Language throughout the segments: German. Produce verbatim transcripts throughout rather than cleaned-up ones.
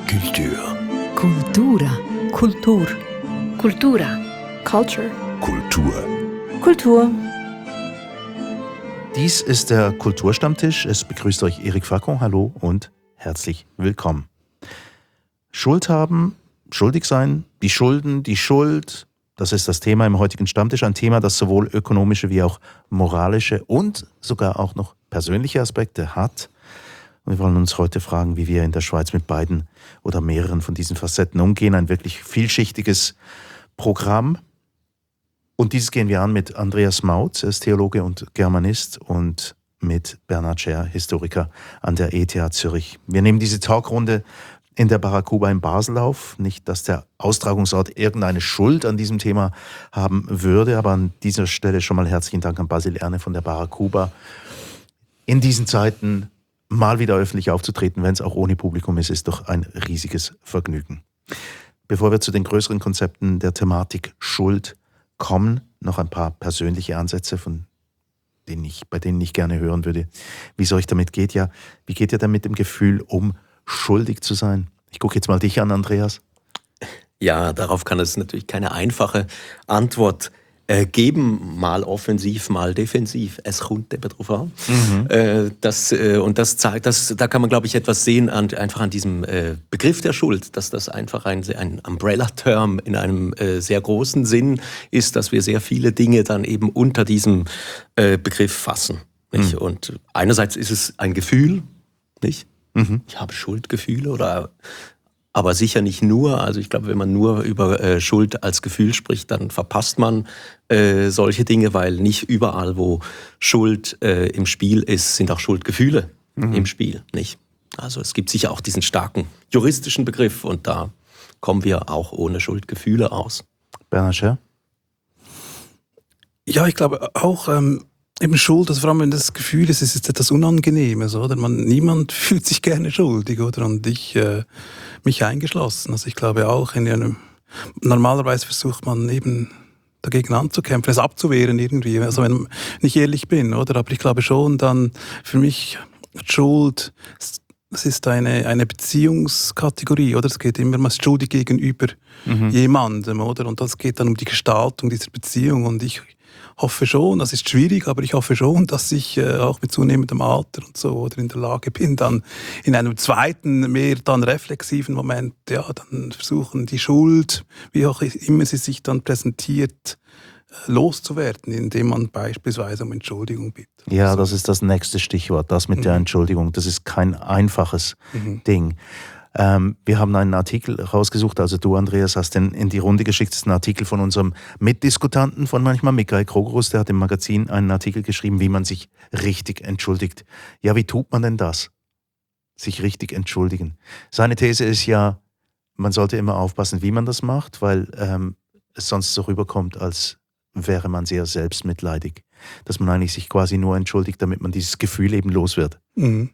Kultur. Kultura. Kultur. Kultura. Culture. Kultur. Kultur. Dies ist der Kulturstammtisch. Es begrüßt euch Eric Facon. Hallo und herzlich willkommen. Schuld haben, schuldig sein, die Schulden, die Schuld. Das ist das Thema im heutigen Stammtisch. Ein Thema, das sowohl ökonomische wie auch moralische und sogar auch noch persönliche Aspekte hat. Und wir wollen uns heute fragen, wie wir in der Schweiz mit beiden oder mehreren von diesen Facetten umgehen. Ein wirklich vielschichtiges Programm. Und dieses gehen wir an mit Andreas Mautz, er ist Theologe und Germanist, und mit Bernhard Scher, Historiker an der E T H Zürich. Wir nehmen diese Talkrunde in der Barakuba in Basel auf. Nicht, dass der Austragungsort irgendeine Schuld an diesem Thema haben würde, aber an dieser Stelle schon mal herzlichen Dank an Basil Erne von der Barakuba. In diesen Zeiten mal wieder öffentlich aufzutreten, wenn es auch ohne Publikum ist, ist doch ein riesiges Vergnügen. Bevor wir zu den größeren Konzepten der Thematik Schuld kommen, noch ein paar persönliche Ansätze, von denen ich, bei denen ich gerne hören würde, wie es euch damit geht. Ja, wie geht ihr denn mit dem Gefühl um, schuldig zu sein? Ich gucke jetzt mal dich an, Andreas. Ja, darauf kann es natürlich keine einfache Antwort äh, geben, mal offensiv, mal defensiv. Es kommt eben drauf an. Mhm. Äh, das, äh, und das zeigt, das, da kann man, glaube ich, etwas sehen, an, einfach an diesem äh, Begriff der Schuld, dass das einfach ein, ein Umbrella-Term in einem äh, sehr großen Sinn ist, dass wir sehr viele Dinge dann eben unter diesem äh, Begriff fassen. Nicht? Mhm. Und einerseits ist es ein Gefühl, nicht? Mhm. Ich habe Schuldgefühle, oder, aber sicher nicht nur. Also ich glaube, wenn man nur über äh, Schuld als Gefühl spricht, dann verpasst man äh, solche Dinge, weil nicht überall, wo Schuld äh, im Spiel ist, sind auch Schuldgefühle mhm. im Spiel. Nicht? Also es gibt sicher auch diesen starken juristischen Begriff, und da kommen wir auch ohne Schuldgefühle aus. Bernhard Scher? Ja, ich glaube auch, ähm eben Schuld, also vor allem wenn das Gefühl ist, es ist etwas Unangenehmes, oder? Man, niemand fühlt sich gerne schuldig, oder? Und ich, äh, mich eingeschlossen. Also ich glaube auch, in einem, normalerweise versucht man eben dagegen anzukämpfen, es abzuwehren irgendwie, also wenn ich ehrlich bin, oder? Aber ich glaube schon dann, für mich, Schuld, es ist eine, eine Beziehungskategorie, oder? Es geht immer, man ist schuldig gegenüber mhm. jemandem, oder? Und das geht dann um die Gestaltung dieser Beziehung, und ich hoffe schon, das ist schwierig, aber ich hoffe schon, dass ich äh, auch mit zunehmendem Alter und so oder in der Lage bin, dann in einem zweiten, mehr dann reflexiven Moment, ja, dann versuchen, die Schuld, wie auch immer sie sich dann präsentiert, äh, loszuwerden, indem man beispielsweise um Entschuldigung bittet. Ja, so. Das ist das nächste Stichwort, das mit mhm. der Entschuldigung. Das ist kein einfaches mhm. Ding. Ähm, wir haben einen Artikel rausgesucht, also du, Andreas, hast den in die Runde geschickt. Das ist ein Artikel von unserem Mitdiskutanten von manchmal, Michael Krogerus, der hat im Magazin einen Artikel geschrieben, wie man sich richtig entschuldigt. Ja, wie tut man denn das? Sich richtig entschuldigen. Seine These ist ja, man sollte immer aufpassen, wie man das macht, weil ähm, es sonst so rüberkommt, als wäre man sehr selbstmitleidig. Dass man eigentlich sich quasi nur entschuldigt, damit man dieses Gefühl eben los wird. Mhm.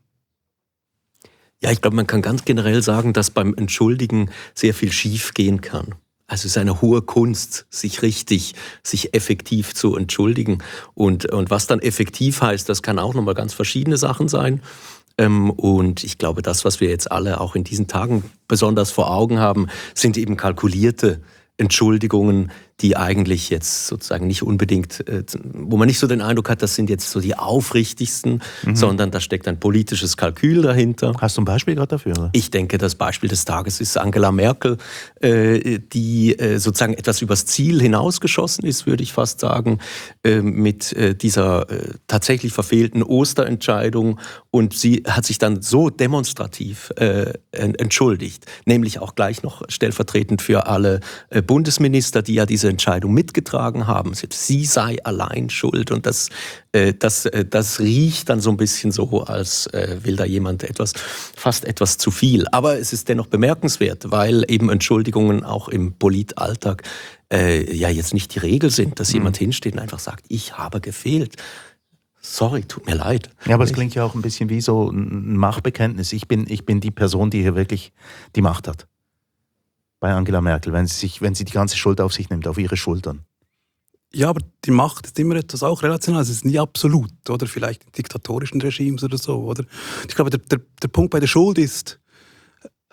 Ja, ich glaube, man kann ganz generell sagen, dass beim Entschuldigen sehr viel schief gehen kann. Also es ist eine hohe Kunst, sich richtig, sich effektiv zu entschuldigen. Und, und was dann effektiv heißt, das kann auch nochmal ganz verschiedene Sachen sein. Und ich glaube, das, was wir jetzt alle auch in diesen Tagen besonders vor Augen haben, sind eben kalkulierte Entschuldigungen, die eigentlich jetzt sozusagen nicht unbedingt, äh, wo man nicht so den Eindruck hat, das sind jetzt so die aufrichtigsten, mhm. sondern da steckt ein politisches Kalkül dahinter. Hast du ein Beispiel gerade dafür? Oder? Ich denke, das Beispiel des Tages ist Angela Merkel, äh, die äh, sozusagen etwas übers Ziel hinausgeschossen ist, würde ich fast sagen, äh, mit äh, dieser äh, tatsächlich verfehlten Osterentscheidung, und sie hat sich dann so demonstrativ äh, entschuldigt, nämlich auch gleich noch stellvertretend für alle äh, Bundesminister, die ja diese Entscheidung mitgetragen haben. Sie sei allein schuld, und das, äh, das, äh, das riecht dann so ein bisschen so, als äh, will da jemand etwas, fast etwas zu viel. Aber es ist dennoch bemerkenswert, weil eben Entschuldigungen auch im Politalltag äh, ja jetzt nicht die Regel sind, dass mhm. jemand hinsteht und einfach sagt, ich habe gefehlt. Sorry, tut mir leid. Ja, aber es klingt ja auch ein bisschen wie so ein Machtbekenntnis. Ich bin, ich bin die Person, die hier wirklich die Macht hat. Bei Angela Merkel, wenn sie, sich, wenn sie die ganze Schuld auf sich nimmt, auf ihre Schultern. Ja, aber die Macht ist immer etwas auch relational, es ist nie absolut, oder vielleicht in diktatorischen Regimes oder so, oder? Ich glaube, der, der, der Punkt bei der Schuld ist,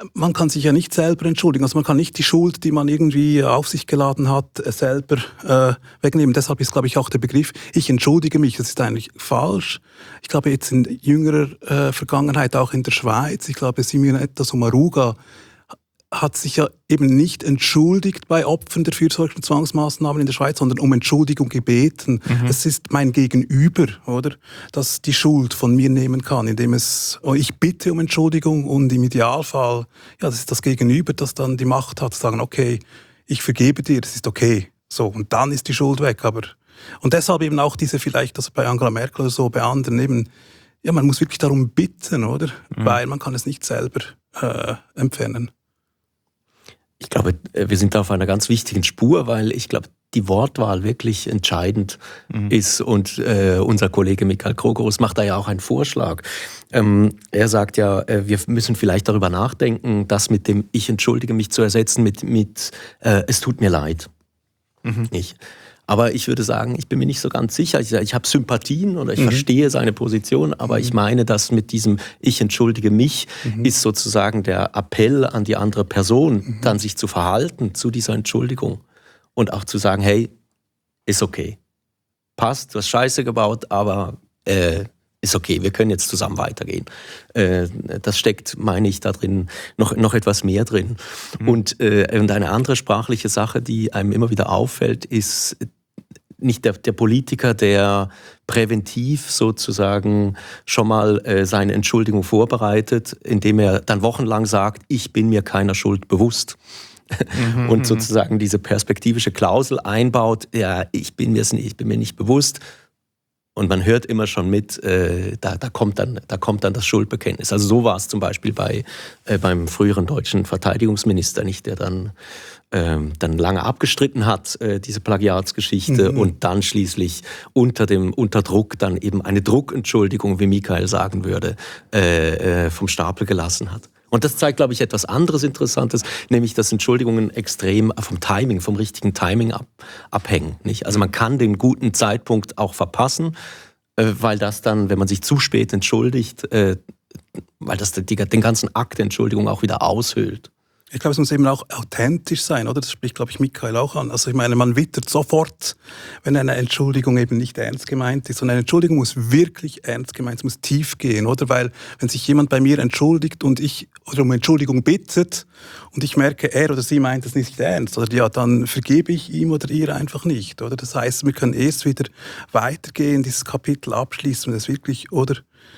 man kann sich ja nicht selber entschuldigen. Also man kann nicht die Schuld, die man irgendwie auf sich geladen hat, selber äh, wegnehmen. Deshalb ist, glaube ich, auch der Begriff, ich entschuldige mich, das ist eigentlich falsch. Ich glaube, jetzt in jüngerer äh, Vergangenheit, auch in der Schweiz, ich glaube, Simonetta Sommaruga hat sich ja eben nicht entschuldigt bei Opfern der fürsorglichen Zwangsmaßnahmen in der Schweiz, sondern um Entschuldigung gebeten. Mhm. Es ist mein Gegenüber, oder, das die Schuld von mir nehmen kann, indem es, oh, ich bitte um Entschuldigung und im Idealfall, ja, das ist das Gegenüber, das dann die Macht hat, zu sagen, okay, ich vergebe dir, das ist okay. So, und dann ist die Schuld weg. Aber, und deshalb eben auch diese vielleicht, also bei Angela Merkel oder so, bei anderen eben, ja, man muss wirklich darum bitten, oder? Mhm. Weil man kann es nicht selber äh, entfernen. Ich glaube, wir sind da auf einer ganz wichtigen Spur, weil ich glaube, die Wortwahl wirklich entscheidend mhm. ist. Und äh, unser Kollege Michael Krogerus macht da ja auch einen Vorschlag. Ähm, er sagt ja, äh, wir müssen vielleicht darüber nachdenken, das mit dem Ich entschuldige mich zu ersetzen mit, mit äh, es tut mir leid. Mhm. Nicht? Aber ich würde sagen, ich bin mir nicht so ganz sicher. Ich, ich habe Sympathien oder ich mhm. verstehe seine Position, aber mhm. ich meine, dass mit diesem Ich entschuldige mich mhm. ist sozusagen der Appell an die andere Person, mhm. dann sich zu verhalten zu dieser Entschuldigung und auch zu sagen, hey, ist okay. Passt, du hast Scheiße gebaut, aber äh, ist okay, wir können jetzt zusammen weitergehen. Äh, das steckt, meine ich, da drin noch, noch etwas mehr drin. Mhm. Und, äh, und eine andere sprachliche Sache, die einem immer wieder auffällt, ist nicht der, der Politiker, der präventiv sozusagen schon mal äh, seine Entschuldigung vorbereitet, indem er dann wochenlang sagt, ich bin mir keiner Schuld bewusst. Mhm, und sozusagen diese perspektivische Klausel einbaut, ja, ich bin mir, ich bin mir nicht bewusst. Und man hört immer schon mit, äh, da, da, kommt dann, da kommt dann das Schuldbekenntnis. Also so war es zum Beispiel bei, äh, beim früheren deutschen Verteidigungsminister, nicht, der dann, ähm, dann lange abgestritten hat, äh, diese Plagiatsgeschichte, mhm. und dann schließlich unter dem unter Druck dann eben eine Druckentschuldigung, wie Michael sagen würde, äh, äh, vom Stapel gelassen hat. Und das zeigt, glaube ich, etwas anderes Interessantes, nämlich, dass Entschuldigungen extrem vom Timing, vom richtigen Timing ab, abhängen. Nicht? Also man kann den guten Zeitpunkt auch verpassen, äh, weil das dann, wenn man sich zu spät entschuldigt, äh, weil das die, den ganzen Akt der Entschuldigung auch wieder aushöhlt. Ich glaube, es muss eben auch authentisch sein, oder? Das spricht, glaube ich, Michael auch an. Also ich meine, man wittert sofort, wenn eine Entschuldigung eben nicht ernst gemeint ist. Und eine Entschuldigung muss wirklich ernst gemeint, es muss tief gehen, oder? Weil wenn sich jemand bei mir entschuldigt und ich oder um Entschuldigung bittet und ich merke, er oder sie meint es nicht ernst, oder ja, dann vergebe ich ihm oder ihr einfach nicht, oder? Das heißt, wir können erst wieder weitergehen, dieses Kapitel abschließen, wenn es wirklich, oder?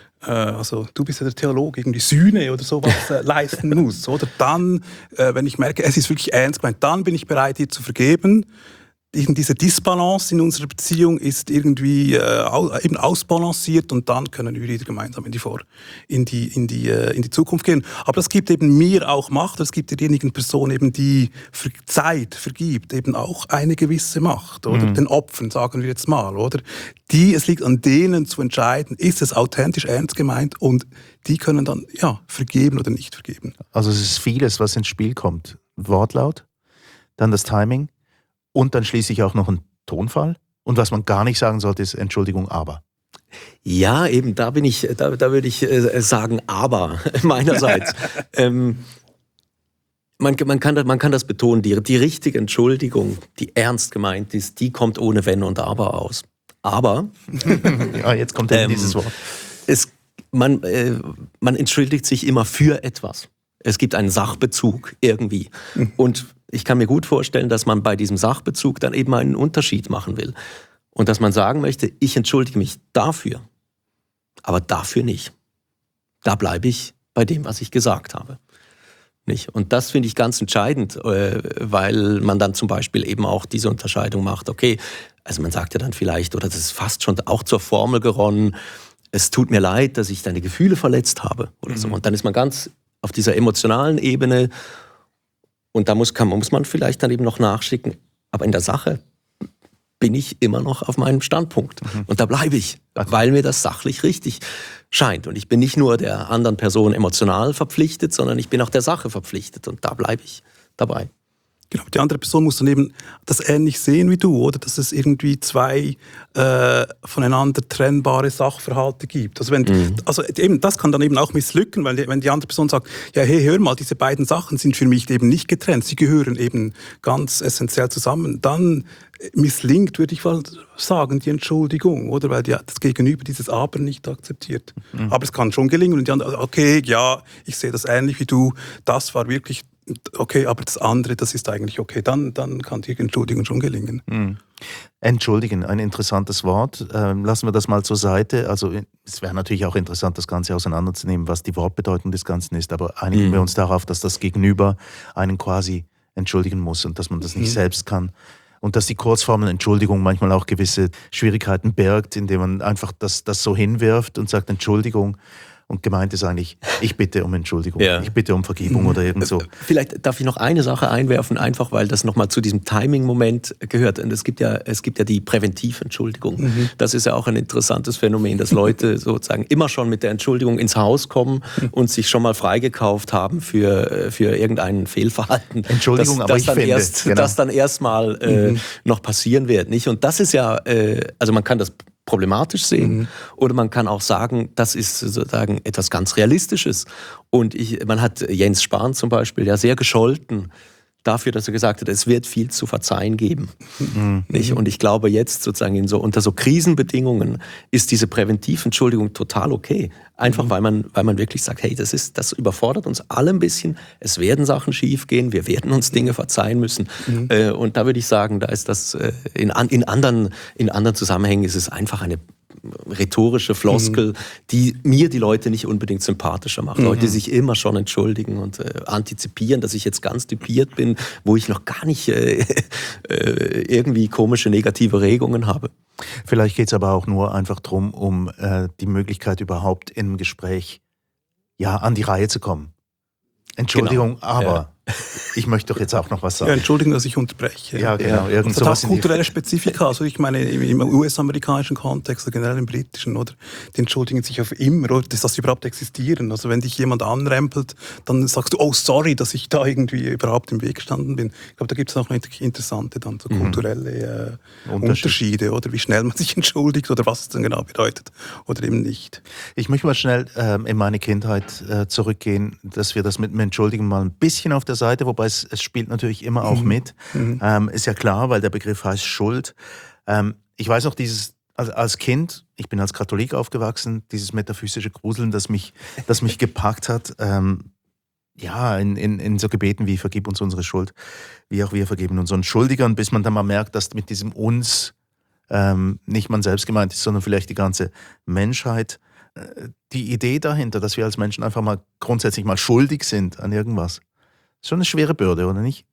Also du bist ja der Theologe, irgendwie Sühne oder sowas äh, leisten muss. Oder dann, äh, wenn ich merke, es ist wirklich ernst gemeint, dann bin ich bereit, dir zu vergeben. Diese Disbalance in unserer Beziehung ist irgendwie äh, eben ausbalanciert und dann können wir wieder gemeinsam in die, Vor- in die, in die, äh, in die Zukunft gehen. Aber es gibt eben mir auch Macht, es gibt derjenigen Person eben, die für Zeit vergibt, eben auch eine gewisse Macht, oder? Mhm. Den Opfern, sagen wir jetzt mal, oder? Die, es liegt an denen zu entscheiden, ist es authentisch ernst gemeint, und die können dann, ja, vergeben oder nicht vergeben. Also es ist vieles, was ins Spiel kommt. Wortlaut, dann das Timing, und dann schließlich auch noch ein Tonfall. Und was man gar nicht sagen sollte, ist Entschuldigung, aber. Ja, eben, da bin ich, da, da würde ich äh, sagen, aber meinerseits. ähm, man, man, kann das, man kann das betonen, die, die richtige Entschuldigung, die ernst gemeint ist, die kommt ohne Wenn und Aber aus. Aber, ja, jetzt kommt ähm, dieses Wort. Es, man, äh, man entschuldigt sich immer für etwas. Es gibt einen Sachbezug irgendwie. Mhm. Und ich kann mir gut vorstellen, dass man bei diesem Sachbezug dann eben einen Unterschied machen will. Und dass man sagen möchte, ich entschuldige mich dafür, aber dafür nicht. Da bleibe ich bei dem, was ich gesagt habe. Nicht? Und das finde ich ganz entscheidend, weil man dann zum Beispiel eben auch diese Unterscheidung macht. Okay, also man sagt ja dann vielleicht, oder das ist fast schon auch zur Formel geronnen, es tut mir leid, dass ich deine Gefühle verletzt habe oder so. Und dann ist man ganz auf dieser emotionalen Ebene, und da muss, kann, muss man vielleicht dann eben noch nachschicken, aber in der Sache bin ich immer noch auf meinem Standpunkt. Mhm. Und da bleibe ich, weil mir das sachlich richtig scheint. Und ich bin nicht nur der anderen Person emotional verpflichtet, sondern ich bin auch der Sache verpflichtet. Und da bleibe ich dabei. Genau, die andere Person muss dann eben das ähnlich sehen wie du, oder? Dass es irgendwie zwei äh, voneinander trennbare Sachverhalte gibt. Also, wenn, mhm. also eben, das kann dann eben auch misslücken, weil die, wenn die andere Person sagt, ja, hey, hör mal, diese beiden Sachen sind für mich eben nicht getrennt, sie gehören eben ganz essentiell zusammen, dann misslingt, würde ich mal sagen, die Entschuldigung, oder? Weil die, das Gegenüber dieses Aber nicht akzeptiert. Mhm. Aber es kann schon gelingen und die andere, okay, ja, ich sehe das ähnlich wie du, das war wirklich okay, aber das andere, das ist eigentlich okay. Dann, dann kann die Entschuldigung schon gelingen. Mhm. Entschuldigen, ein interessantes Wort. Ähm, lassen wir das mal zur Seite. Also es wäre natürlich auch interessant, das Ganze auseinanderzunehmen, was die Wortbedeutung des Ganzen ist. Aber einigen mhm. wir uns darauf, dass das Gegenüber einen quasi entschuldigen muss und dass man das nicht mhm. selbst kann. Und dass die Kurzformel Entschuldigung manchmal auch gewisse Schwierigkeiten birgt, indem man einfach das, das so hinwirft und sagt Entschuldigung. Und gemeint ist eigentlich, ich bitte um Entschuldigung, ja. ich bitte um Vergebung mhm. oder irgend so. Vielleicht darf ich noch eine Sache einwerfen, einfach weil das nochmal zu diesem Timing-Moment gehört. Und es gibt ja, es gibt ja die Präventiventschuldigung. Mhm. Das ist ja auch ein interessantes Phänomen, dass Leute sozusagen immer schon mit der Entschuldigung ins Haus kommen und sich schon mal freigekauft haben für, für irgendein Fehlverhalten. Entschuldigung, das, aber das ich dann finde. Erst, genau. Das dann erstmal äh, mhm. noch passieren wird. Nicht? Und das ist ja, äh, also man kann das problematisch sehen. Mhm. Oder man kann auch sagen, das ist sozusagen etwas ganz Realistisches. Und ich, man hat Jens Spahn zum Beispiel ja sehr gescholten dafür, dass er gesagt hat, es wird viel zu verzeihen geben. Mhm. Nicht? Und ich glaube jetzt sozusagen in so, unter so Krisenbedingungen ist diese Präventiventschuldigung total okay. Einfach mhm. weil man, weil man wirklich sagt, hey, das ist, das überfordert uns alle ein bisschen. Es werden Sachen schiefgehen, wir werden uns Dinge verzeihen müssen. Mhm. Äh, und da würde ich sagen, da ist das äh, in, in, anderen, in anderen Zusammenhängen ist es einfach eine rhetorische Floskel, mhm. die mir die Leute nicht unbedingt sympathischer macht. Mhm. Leute, die sich immer schon entschuldigen und äh, antizipieren, dass ich jetzt ganz typiert bin, wo ich noch gar nicht äh, äh, irgendwie komische negative Regungen habe. Vielleicht geht es aber auch nur einfach darum, um äh, die Möglichkeit überhaupt im Gespräch ja, an die Reihe zu kommen. Entschuldigung, genau. aber ja. ich möchte doch jetzt auch noch was sagen. Ja, Entschuldigung, dass ich unterbreche. Ja, genau. Ja. Irgend das hat auch kulturelle Spezifika. Also ich meine, im, im U S-amerikanischen Kontext, oder generell im britischen, oder, die entschuldigen sich auf immer, oder, dass das überhaupt existieren. Also wenn dich jemand anrempelt, dann sagst du, oh, sorry, dass ich da irgendwie überhaupt im Weg gestanden bin. Ich glaube, da gibt es auch interessante dann so kulturelle äh, Unterschied. Unterschiede, oder wie schnell man sich entschuldigt oder was es dann genau bedeutet oder eben nicht. Ich möchte mal schnell ähm, in meine Kindheit äh, zurückgehen, dass wir das mit dem Entschuldigen mal ein bisschen auf der Seite, wobei es, es spielt natürlich immer auch mit. Mhm. Ähm, ist ja klar, weil der Begriff heißt Schuld. Ähm, ich weiß noch, dieses also als Kind, ich bin als Katholik aufgewachsen, dieses metaphysische Gruseln, das mich, das mich gepackt hat, ähm, ja, in, in, in so Gebeten wie vergib uns unsere Schuld, wie auch wir vergeben unseren Schuldigern, bis man dann mal merkt, dass mit diesem uns ähm, nicht man selbst gemeint ist, sondern vielleicht die ganze Menschheit. Die Idee dahinter, dass wir als Menschen einfach mal grundsätzlich mal schuldig sind an irgendwas, ist schon eine schwere Bürde, oder nicht?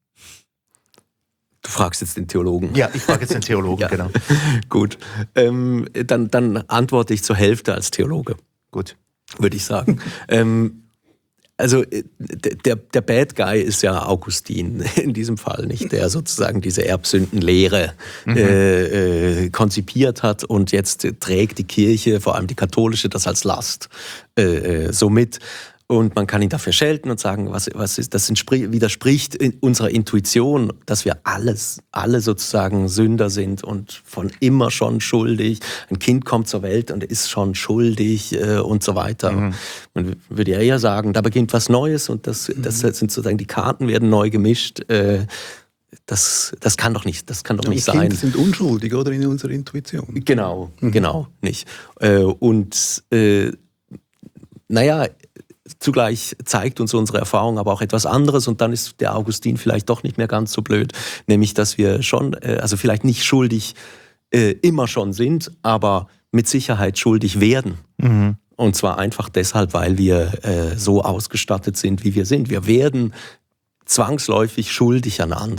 Du fragst jetzt den Theologen. Ja, ich frage jetzt den Theologen, ja. genau. Gut, ähm, dann, dann antworte ich zur Hälfte als Theologe. Gut. Würde ich sagen. ähm, also der, der Bad Guy ist ja Augustin in diesem Fall, nicht, der sozusagen diese Erbsündenlehre mhm. äh, äh, konzipiert hat und jetzt trägt die Kirche, vor allem die katholische, das als Last äh, so mit. Und man kann ihn dafür schelten und sagen, was, was ist, das widerspricht in unserer Intuition, dass wir alles, alle sozusagen Sünder sind und von immer schon schuldig. Ein Kind kommt zur Welt und ist schon schuldig äh, und so weiter. Mhm. Man würde ja eher sagen, da beginnt was Neues und das, das sind sozusagen, die Karten werden neu gemischt. Äh, das, das kann doch nicht, das kann doch ja, nicht die sein. Kinder sind unschuldig, oder, in unserer Intuition. Genau, mhm. genau, nicht. Äh, und äh, naja, zugleich zeigt uns unsere Erfahrung aber auch etwas anderes und dann ist der Augustin vielleicht doch nicht mehr ganz so blöd, nämlich dass wir schon, also vielleicht nicht schuldig äh, immer schon sind, aber mit Sicherheit schuldig werden. Mhm. Und zwar einfach deshalb, weil wir äh, so ausgestattet sind, wie wir sind. Wir werden zwangsläufig schuldig an anderen.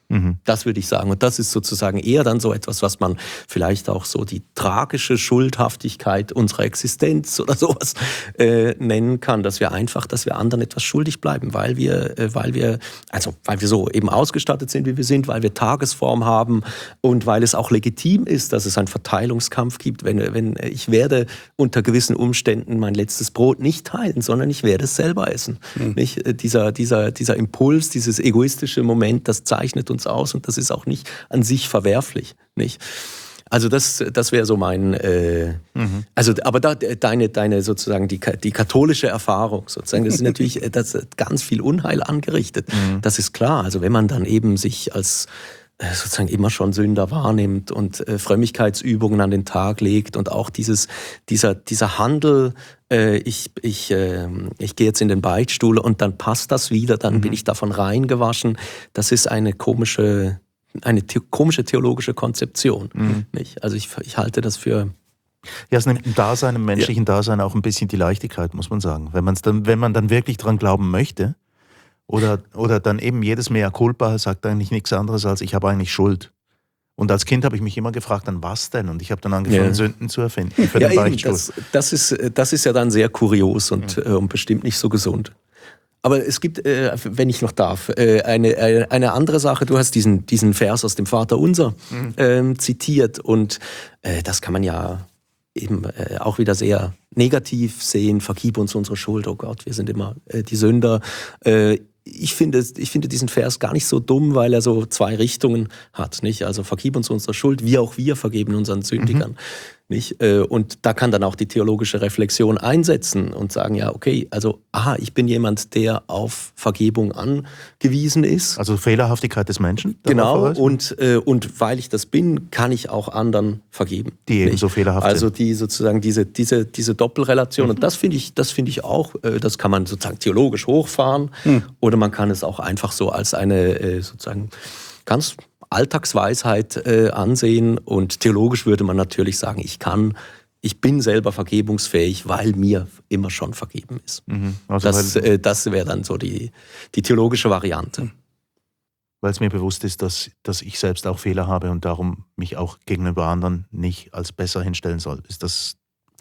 Mhm. Das würde ich sagen. Und das ist sozusagen eher dann so etwas, was man vielleicht auch so die tragische Schuldhaftigkeit unserer Existenz oder sowas äh, nennen kann, dass wir einfach, dass wir anderen etwas schuldig bleiben, weil wir, äh, weil wir, also weil wir so eben ausgestattet sind, wie wir sind, weil wir Tagesform haben und weil es auch legitim ist, dass es einen Verteilungskampf gibt. Wenn, wenn ich werde unter gewissen Umständen mein letztes Brot nicht teilen, sondern ich werde es selber essen. Mhm. Nicht? Dieser, dieser, dieser Impuls, dieses egoistische Moment, das zeichnet uns aus und das ist auch nicht an sich verwerflich, nicht? Also das, das wäre so mein, äh, mhm. also aber da, deine, deine sozusagen die, die katholische Erfahrung sozusagen, das ist natürlich, das hat ganz viel Unheil angerichtet. Mhm. Das ist klar. Also wenn man dann eben sich als äh, sozusagen immer schon Sünder wahrnimmt und äh, Frömmigkeitsübungen an den Tag legt und auch dieses, dieser, dieser Handel, äh, ich, ich, äh, ich gehe jetzt in den Beichtstuhl und dann passt das wieder, dann mhm. bin ich davon reingewaschen. Das ist eine komische eine the- komische theologische Konzeption. Mhm. Nicht? Also ich, ich halte das für... Ja, es nimmt im Dasein, im menschlichen ja. Dasein auch ein bisschen die Leichtigkeit, muss man sagen. Wenn, man's dann, wenn man dann wirklich dran glauben möchte oder, oder dann eben jedes Mea culpa sagt eigentlich nichts anderes als, ich habe eigentlich Schuld. Und als Kind habe ich mich immer gefragt, an was denn? Und ich habe dann angefangen, ja. Sünden zu erfinden für ja, den eben, Beichtstuhl. Das, das, ist, das ist ja dann sehr kurios und, ja. äh, und bestimmt nicht so gesund. Aber es gibt, äh, wenn ich noch darf, äh, eine, eine andere Sache. Du hast diesen, diesen Vers aus dem Vaterunser mhm. ähm, zitiert und äh, das kann man ja eben äh, auch wieder sehr negativ sehen. Vergib uns unsere Schuld, oh Gott, wir sind immer äh, die Sünder. Äh, ich finde, ich finde diesen Vers gar nicht so dumm, weil er so zwei Richtungen hat. Nicht? Also vergib uns unsere Schuld, wie auch wir vergeben unseren Sündigern. Mhm. Nicht? Und da kann dann auch die theologische Reflexion einsetzen und sagen, ja, okay, also, aha, ich bin jemand, der auf Vergebung angewiesen ist. Also Fehlerhaftigkeit des Menschen? Genau, und, äh, und weil ich das bin, kann ich auch anderen vergeben. Die eben so fehlerhaft sind. Also die sozusagen diese, diese, diese Doppelrelation. Mhm. Und das finde ich, das finde ich auch, äh, das kann man sozusagen theologisch hochfahren mhm. oder man kann es auch einfach so als eine äh, sozusagen ganz Alltagsweisheit äh, ansehen und theologisch würde man natürlich sagen, ich kann, ich bin selber vergebungsfähig, weil mir immer schon vergeben ist. Mhm. Also das äh, das wäre dann so die, die theologische Variante. Weil es mir bewusst ist, dass, dass ich selbst auch Fehler habe und darum mich auch gegenüber anderen nicht als besser hinstellen soll. Ist das...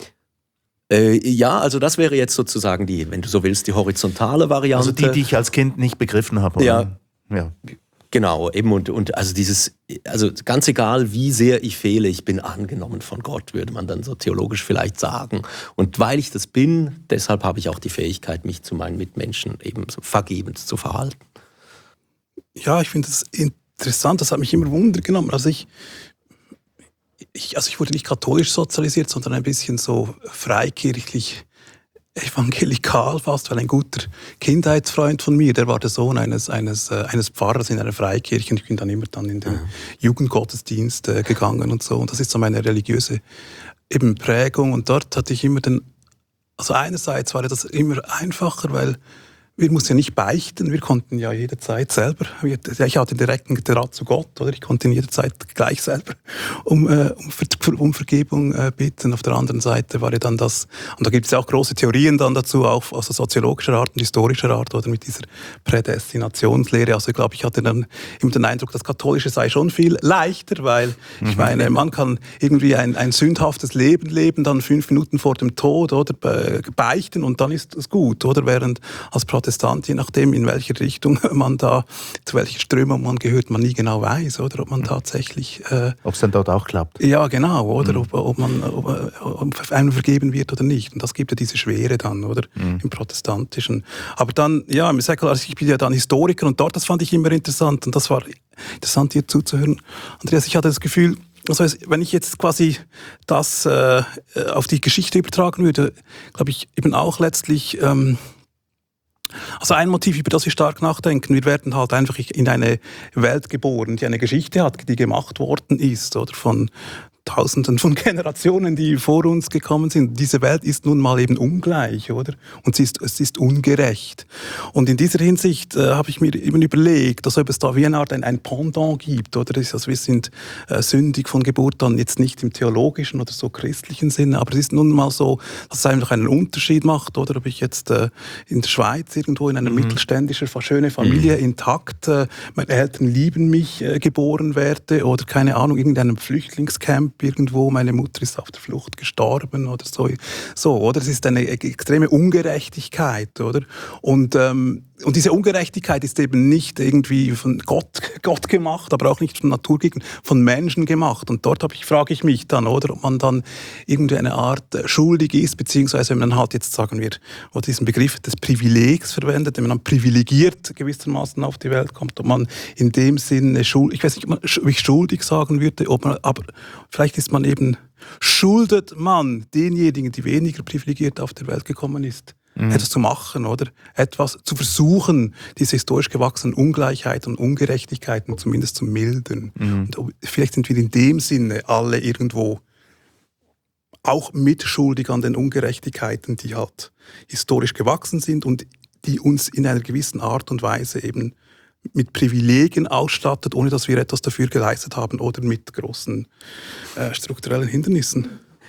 Äh, ja, also das wäre jetzt sozusagen die, wenn du so willst, die horizontale Variante. Also die, die ich als Kind nicht begriffen habe. Oder? Ja. Ja. Genau, eben und, und also dieses, also ganz egal, wie sehr ich fehle, ich bin angenommen von Gott, würde man dann so theologisch vielleicht sagen. Und weil ich das bin, deshalb habe ich auch die Fähigkeit, mich zu meinen Mitmenschen eben so vergebend zu verhalten. Ja, ich finde das interessant, das hat mich immer Wunder genommen. Also ich, ich, also ich wurde nicht katholisch sozialisiert, sondern ein bisschen so freikirchlich evangelikal fast, weil ein guter Kindheitsfreund von mir, der war der Sohn eines, eines, äh, eines Pfarrers in einer Freikirche und ich bin dann immer dann in den mhm. Jugendgottesdienst äh, gegangen und so und das ist so meine religiöse eben Prägung und dort hatte ich immer den, also einerseits war das immer einfacher, weil wir mussten ja nicht beichten, wir konnten ja jederzeit selber, ich hatte direkten Draht zu Gott, oder ich konnte ihn jederzeit gleich selber um, äh, um, Ver, um Vergebung äh, bitten. Auf der anderen Seite war ja dann das, und da gibt es ja auch große Theorien dann dazu, auch also soziologischer Art und historischer Art, oder mit dieser Prädestinationslehre. Also ich glaube, ich hatte dann immer den Eindruck, das Katholische sei schon viel leichter, weil mhm. ich meine, man kann irgendwie ein, ein sündhaftes Leben leben, dann fünf Minuten vor dem Tod oder beichten und dann ist es gut, oder? Während als Protestant, je nachdem, in welche Richtung man da, zu welcher Strömung man gehört, man nie genau weiß, oder ob man tatsächlich... Äh, ob es dann dort auch klappt. Ja, genau, oder mhm. ob, ob man ob, ob einem vergeben wird oder nicht. Und das gibt ja diese Schwere dann, oder, mhm. im Protestantischen. Aber dann, ja, im Säkular, also ich bin ja dann Historiker und dort, das fand ich immer interessant und das war interessant, dir zuzuhören. Andreas, ich hatte das Gefühl, also wenn ich jetzt quasi das äh, auf die Geschichte übertragen würde, glaube ich eben auch letztlich... Ähm, Also ein Motiv, über das wir stark nachdenken, wir werden halt einfach in eine Welt geboren, die eine Geschichte hat, die gemacht worden ist, oder von Tausenden von Generationen, die vor uns gekommen sind. Diese Welt ist nun mal eben ungleich, oder? Und sie ist, es ist ungerecht. Und in dieser Hinsicht äh, habe ich mir eben überlegt, dass ob es da wie eine Art ein, ein Pendant gibt, oder? Also wir sind äh, sündig von Geburt an, jetzt nicht im theologischen oder so christlichen Sinne, aber es ist nun mal so, dass es einfach einen Unterschied macht, oder? Ob ich jetzt äh, in der Schweiz irgendwo in einer mhm. mittelständischen, schönen Familie mhm. intakt, äh, meine Eltern lieben mich, äh, geboren werde, oder keine Ahnung, irgendeinem Flüchtlingscamp irgendwo, meine Mutter ist auf der Flucht gestorben oder so. So, oder? Es ist eine extreme Ungerechtigkeit, oder? Und, ähm, und diese Ungerechtigkeit ist eben nicht irgendwie von Gott, Gott gemacht, aber auch nicht von Natur gegen, von Menschen gemacht. Und dort habe ich, frage ich mich dann, oder, ob man dann irgendwie eine Art äh, schuldig ist, beziehungsweise wenn man halt jetzt, sagen wir, oder diesen Begriff des Privilegs verwendet, wenn man dann privilegiert gewissermaßen auf die Welt kommt, ob man in dem Sinne schuldig, ich weiß nicht, ob man, ich schuldig sagen würde, ob man, aber vielleicht ist man eben, schuldet man denjenigen, die weniger privilegiert auf die Welt gekommen ist, mhm. etwas zu machen, oder? Etwas zu versuchen, diese historisch gewachsenen Ungleichheiten und Ungerechtigkeiten zumindest zu mildern. Mhm. Und vielleicht sind wir in dem Sinne alle irgendwo auch mitschuldig an den Ungerechtigkeiten, die halt historisch gewachsen sind und die uns in einer gewissen Art und Weise eben mit Privilegien ausstattet, ohne dass wir etwas dafür geleistet haben oder mit großen äh, strukturellen Hindernissen.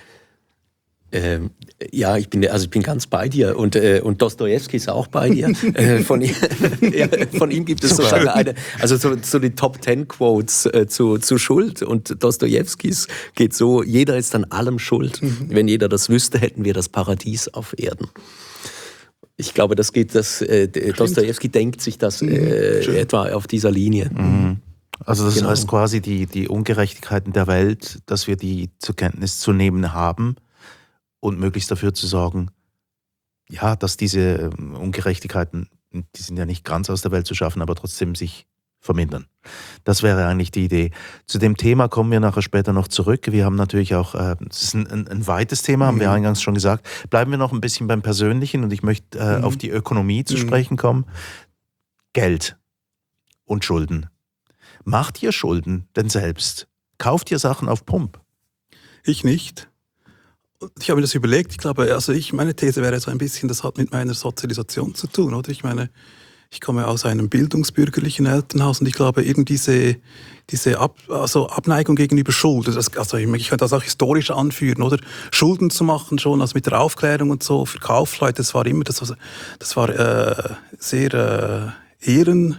Ähm, ja, ich bin, also ich bin ganz bei dir und, äh, und Dostojewski ist auch bei dir. äh, von, ihm, ja, von ihm gibt es sozusagen eine, also so, so die Top Ten Quotes äh, zu, zu Schuld und Dostojewskis geht so, jeder ist an allem schuld. Mhm. Wenn jeder das wüsste, hätten wir das Paradies auf Erden. Ich glaube, das geht, das, äh, Dostojewski denkt sich das äh, mhm. etwa auf dieser Linie. Mhm. Also das genau. heißt quasi, die, die Ungerechtigkeiten der Welt, dass wir die zur Kenntnis zu nehmen haben und möglichst dafür zu sorgen, ja, dass diese Ungerechtigkeiten, die sind ja nicht ganz aus der Welt zu schaffen, aber trotzdem sich vermindern. Das wäre eigentlich die Idee. Zu dem Thema kommen wir nachher später noch zurück. Wir haben natürlich auch, äh, es ist ein, ein, ein weites Thema, haben mhm. wir eingangs schon gesagt. Bleiben wir noch ein bisschen beim Persönlichen und ich möchte äh, mhm. auf die Ökonomie zu mhm. sprechen kommen. Geld und Schulden. Macht ihr Schulden denn selbst? Kauft ihr Sachen auf Pump? Ich nicht. Ich habe mir das überlegt. Ich glaube, also ich, meine These wäre so ein bisschen, das hat mit meiner Sozialisation zu tun, oder? Ich meine, ich komme aus einem bildungsbürgerlichen Elternhaus und ich glaube, eben diese, diese Ab, also Abneigung gegenüber Schulden, das, also ich kann das auch historisch anführen, oder? Schulden zu machen schon, also mit der Aufklärung und so, für Kaufleute, das war immer, das war, das war äh, sehr äh, ehren,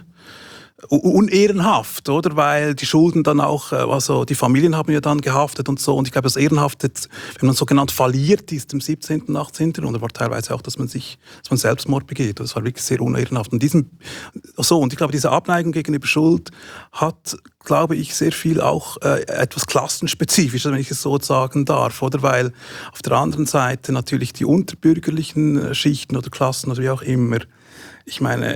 unehrenhaft, oder? Weil die Schulden dann auch, also die Familien haben ja dann gehaftet und so. Und ich glaube, das Ehrenhafte, wenn man sogenannt falliert ist im siebzehnten, achtzehnten Und war teilweise auch, dass man sich, dass man Selbstmord begeht. Das war wirklich sehr unehrenhaft. Und diesem, so, und ich glaube, diese Abneigung gegenüber Schuld hat, glaube ich, sehr viel auch äh, etwas klassenspezifisches, wenn ich es so sagen darf, oder? Weil auf der anderen Seite natürlich die unterbürgerlichen Schichten oder Klassen oder wie auch immer, ich meine,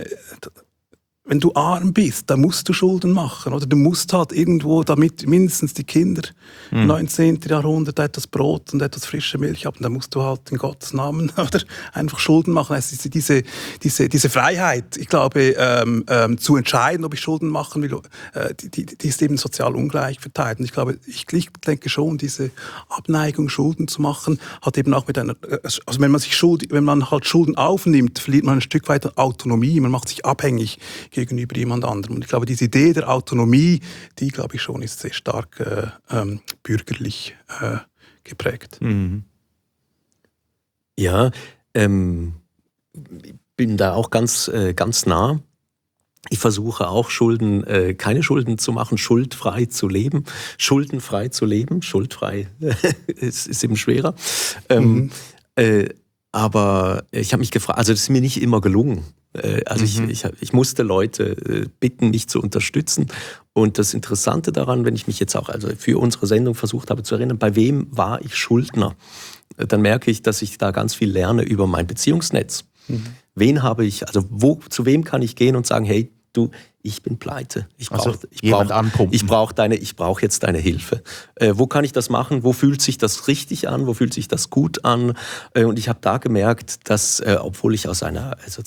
wenn du arm bist, dann musst du Schulden machen. Oder du musst halt irgendwo, damit mindestens die Kinder im mhm. neunzehnten. Jahrhundert etwas Brot und etwas frische Milch haben, dann musst du halt in Gottes Namen oder einfach Schulden machen. Es ist diese, diese, diese Freiheit, ich glaube, ähm, ähm, zu entscheiden, ob ich Schulden machen will, äh, die, die ist eben sozial ungleich verteilt. Und ich glaube, ich, ich denke schon, diese Abneigung, Schulden zu machen, hat eben auch mit einer, also wenn man sich Schuld, wenn man halt Schulden aufnimmt, verliert man ein Stück weit Autonomie, man macht sich abhängig gegenüber jemand anderem. Und ich glaube, diese Idee der Autonomie, die, glaube ich, schon ist sehr stark äh, ähm, bürgerlich äh, geprägt. Mhm. Ja, ähm, ich bin da auch ganz, äh, ganz nah. Ich versuche auch, Schulden, äh, keine Schulden zu machen, schuldfrei zu leben. Schuldenfrei zu leben, schuldfrei ist, ist eben schwerer. Ähm, mhm. äh, aber ich habe mich gefragt, also das ist mir nicht immer gelungen. Also mhm. ich, ich, ich musste Leute bitten, mich zu unterstützen. Und das Interessante daran, wenn ich mich jetzt auch also für unsere Sendung versucht habe zu erinnern, bei wem war ich Schuldner? Dann merke ich, dass ich da ganz viel lerne über mein Beziehungsnetz. Mhm. Wen habe ich, also wo, zu wem kann ich gehen und sagen, hey, du, ich bin pleite. Ich brauche also ich brauch, ich brauch deine, ich brauche jetzt deine Hilfe. Äh, wo kann ich das machen? Wo fühlt sich das richtig an? Wo fühlt sich das gut an? Äh, und ich habe da gemerkt, dass, äh, obwohl ich aus einer sozusagen auch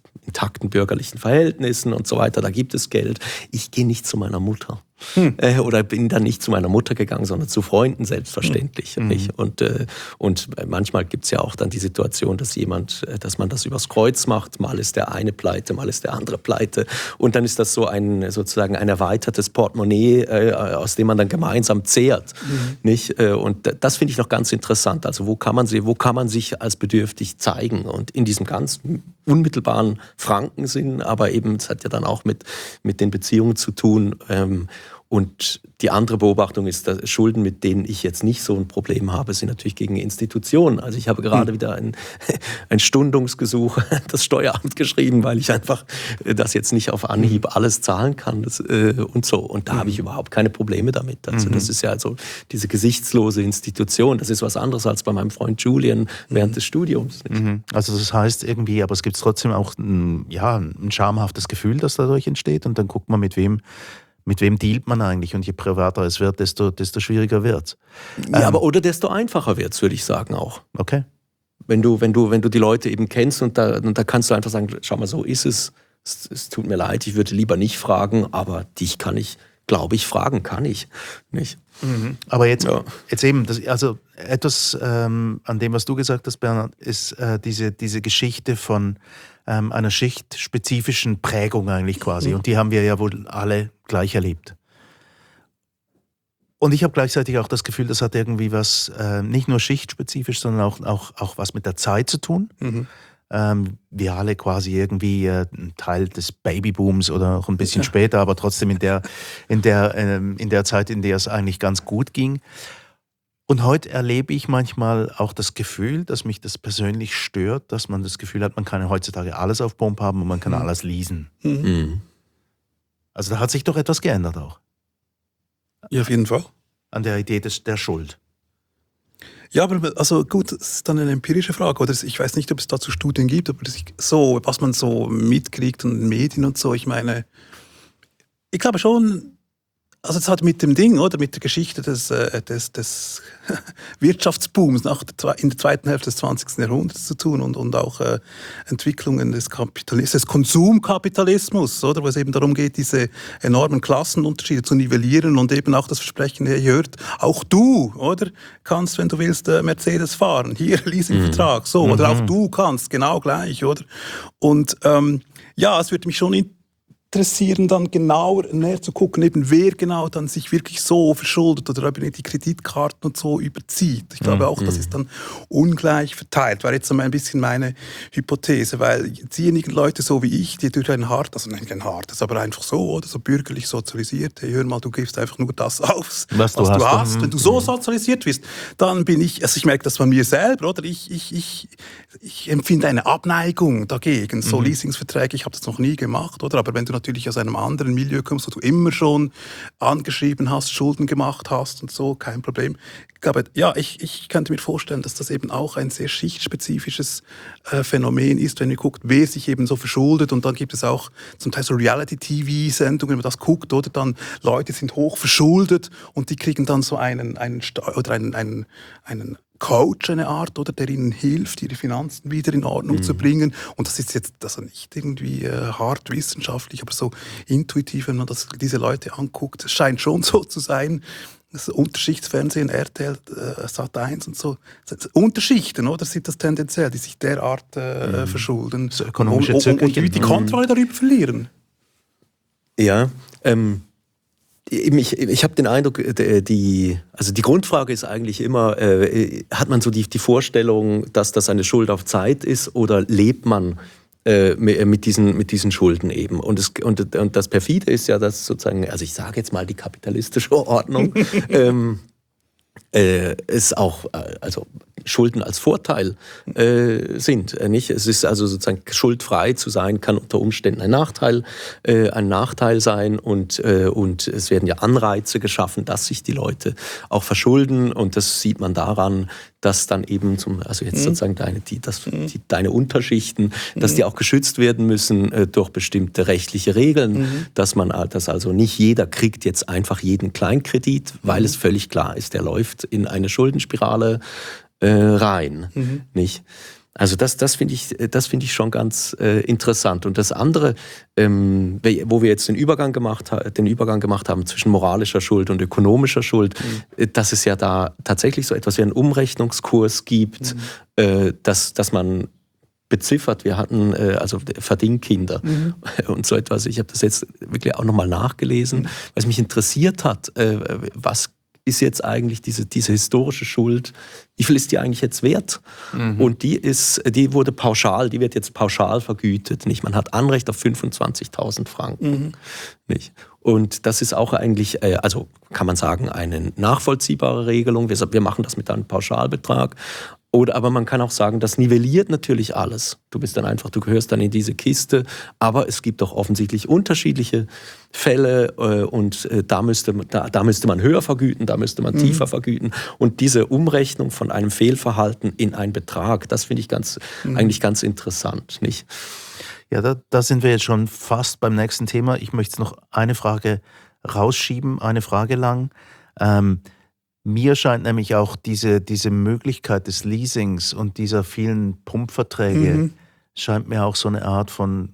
intakten bürgerlichen Verhältnissen und so weiter, da gibt es Geld. Ich gehe nicht zu meiner Mutter. Hm. Äh, oder bin dann nicht zu meiner Mutter gegangen, sondern zu Freunden selbstverständlich. Hm. Nicht? Und, äh, und manchmal gibt es ja auch dann die Situation, dass jemand, dass man das übers Kreuz macht. Mal ist der eine pleite, mal ist der andere pleite. Und dann ist das so ein sozusagen ein erweitertes Portemonnaie, äh, aus dem man dann gemeinsam zehrt. Hm. Nicht? Und das finde ich noch ganz interessant. Also wo kann man sie, wo kann man sich als bedürftig zeigen? Und in diesem ganz unmittelbaren Frankensinn, aber eben, es hat ja dann auch mit, mit den Beziehungen zu tun. Ähm, Und die andere Beobachtung ist, dass Schulden, mit denen ich jetzt nicht so ein Problem habe, sind natürlich gegen Institutionen. Also ich habe gerade wieder ein, ein Stundungsgesuch an das Steueramt geschrieben, weil ich einfach das jetzt nicht auf Anhieb alles zahlen kann das, äh, und so. Und da habe ich überhaupt keine Probleme damit. Also das ist ja also diese gesichtslose Institution. Das ist was anderes als bei meinem Freund Julian während des Studiums. Nicht? Also das heißt irgendwie, aber es gibt trotzdem auch ein, ja, ein schamhaftes Gefühl, das dadurch entsteht. Und dann guckt man, mit wem Mit wem dealt man eigentlich? Und je privater es wird, desto, desto schwieriger wird es. Ja, ähm, aber oder desto einfacher wird es, würde ich sagen auch. Okay. Wenn du, wenn du, wenn du die Leute eben kennst und da, und da kannst du einfach sagen, schau mal, so ist es. es. Es tut mir leid, ich würde lieber nicht fragen, aber dich kann ich, glaube ich, fragen kann ich nicht. Mhm. Aber jetzt, ja. jetzt eben, das, also etwas ähm, an dem, was du gesagt hast, Bernhard, ist äh, diese, diese Geschichte von ähm, einer schichtspezifischen Prägung eigentlich quasi. Mhm. Und die haben wir ja wohl alle gleich erlebt. Und ich habe gleichzeitig auch das Gefühl, das hat irgendwie was, äh, nicht nur schichtspezifisch, sondern auch, auch, auch was mit der Zeit zu tun. Mhm. Ähm, wir alle quasi irgendwie äh, ein Teil des Babybooms oder auch ein bisschen ja. später, aber trotzdem in der, in, der, ähm, in der Zeit, in der es eigentlich ganz gut ging. Und heute erlebe ich manchmal auch das Gefühl, dass mich das persönlich stört, dass man das Gefühl hat, man kann heutzutage alles auf Pump haben und man kann mhm. alles leasen. Mhm. Also da hat sich doch etwas geändert auch. Ja, auf jeden Fall. An der Idee des, der Schuld. Ja, aber also gut, das ist dann eine empirische Frage. Oder ich weiß nicht, ob es dazu Studien gibt, aber das so, was man so mitkriegt und Medien und so, ich meine, ich glaube schon, also es hat mit dem Ding, oder mit der Geschichte des, äh, des, des Wirtschaftsbooms nach der, in der zweiten Hälfte des zwanzigsten Jahrhunderts zu tun und, und auch äh, Entwicklungen des Kapitalismus, des Konsumkapitalismus, oder, wo es eben darum geht, diese enormen Klassenunterschiede zu nivellieren und eben auch das Versprechen, hey, hört, auch du, oder, kannst, wenn du willst, äh, Mercedes fahren, hier Leasingvertrag, so, mhm. oder auch du kannst, genau gleich, oder? Und ähm, ja, es würde mich schon interessieren, interessieren, dann genauer näher zu gucken, eben wer genau dann sich wirklich so verschuldet oder eben die Kreditkarten und so überzieht. Ich glaube auch, das ist dann ungleich verteilt. War jetzt ein bisschen meine Hypothese, weil diejenigen Leute so wie ich, die durch ein hart, also nicht ein hartes, aber einfach so, oder so bürgerlich sozialisiert, hey, hör mal, du gibst einfach nur das aus, was du, was hast. Du hast. Wenn du so sozialisiert bist, dann bin ich, also ich merke das von mir selber, oder? Ich, ich, ich, ich empfinde eine Abneigung dagegen, so mhm. Leasingsverträge, ich habe das noch nie gemacht, oder? Aber wenn du natürlich aus einem anderen Milieu kommst, wo du immer schon angeschrieben hast, Schulden gemacht hast und so, kein Problem. Ich glaube, ja, ich, ich könnte mir vorstellen, dass das eben auch ein sehr schichtspezifisches äh, Phänomen ist, wenn ihr guckt, wer sich eben so verschuldet. Und dann gibt es auch zum Teil so Reality-T V-Sendungen, wenn man das guckt, oder dann Leute sind hoch verschuldet und die kriegen dann so einen, einen, oder einen, einen, einen Coach, eine Art, oder, der ihnen hilft, ihre Finanzen wieder in Ordnung mhm. zu bringen. Und das ist jetzt also nicht irgendwie äh, hart wissenschaftlich, aber so intuitiv, wenn man das, diese Leute anguckt. Es scheint schon so zu sein, das Unterschichtsfernsehen, R T L, äh, Sat eins und so. Unterschichten, oder, sind das tendenziell, die sich derart äh, mhm. verschulden so ökonomische und, und, und die Kontrolle darüber verlieren. Ja, ähm... Ich, ich habe den Eindruck, die, also die Grundfrage ist eigentlich immer, äh, hat man so die, die Vorstellung, dass das eine Schuld auf Zeit ist oder lebt man äh, mit, diesen, mit diesen Schulden eben? Und, es, und, und das Perfide ist ja, dass sozusagen, also ich sage jetzt mal die kapitalistische Ordnung, ähm, äh, es auch, äh, also Schulden als Vorteil äh, sind. Äh, nicht? Es ist also sozusagen schuldfrei zu sein, kann unter Umständen ein Nachteil, äh, ein Nachteil sein und, äh, und es werden ja Anreize geschaffen, dass sich die Leute auch verschulden und das sieht man daran, dass dann eben zum, also jetzt mhm. sozusagen deine, die, das, die, deine Unterschichten, mhm. dass die auch geschützt werden müssen äh, durch bestimmte rechtliche Regeln, mhm. dass man, dass also nicht jeder kriegt jetzt einfach jeden Kleinkredit, weil mhm. es völlig klar ist, der läuft in eine Schuldenspirale äh, rein, mhm. nicht? Also das, das finde ich, das finde ich schon ganz äh, interessant. Und das andere, ähm, wo wir jetzt den Übergang gemacht, den Übergang gemacht haben zwischen moralischer Schuld und ökonomischer Schuld, mhm. dass es ja da tatsächlich so etwas wie einen Umrechnungskurs gibt, mhm. äh, dass, dass man beziffert. Wir hatten äh, also Verdingkinder mhm. und so etwas. Ich habe das jetzt wirklich auch nochmal nachgelesen, mhm. was mich interessiert hat, äh, was ist jetzt eigentlich diese, diese historische Schuld, wie viel ist die eigentlich jetzt wert? Mhm. Und die ist, die wurde pauschal, die wird jetzt pauschal vergütet. Nicht? Man hat Anrecht auf fünfundzwanzigtausend Franken. Mhm. Nicht? Und das ist auch eigentlich, also kann man sagen, eine nachvollziehbare Regelung. Wir, wir machen das mit einem Pauschalbetrag. Oder aber man kann auch sagen, das nivelliert natürlich alles. Du bist dann einfach, du gehörst dann in diese Kiste, aber es gibt doch offensichtlich unterschiedliche Fälle äh, und äh, da, müsste, da, da müsste man höher vergüten, da müsste man mhm. tiefer vergüten. Und diese Umrechnung von einem Fehlverhalten in einen Betrag, das finde ich ganz, mhm. eigentlich ganz interessant, nicht? Ja, da, da sind wir jetzt schon fast beim nächsten Thema. Ich möchte jetzt noch eine Frage rausschieben, eine Frage lang. Ähm, Mir scheint nämlich auch diese, diese Möglichkeit des Leasings und dieser vielen Pumpverträge, mhm. scheint mir auch so eine Art von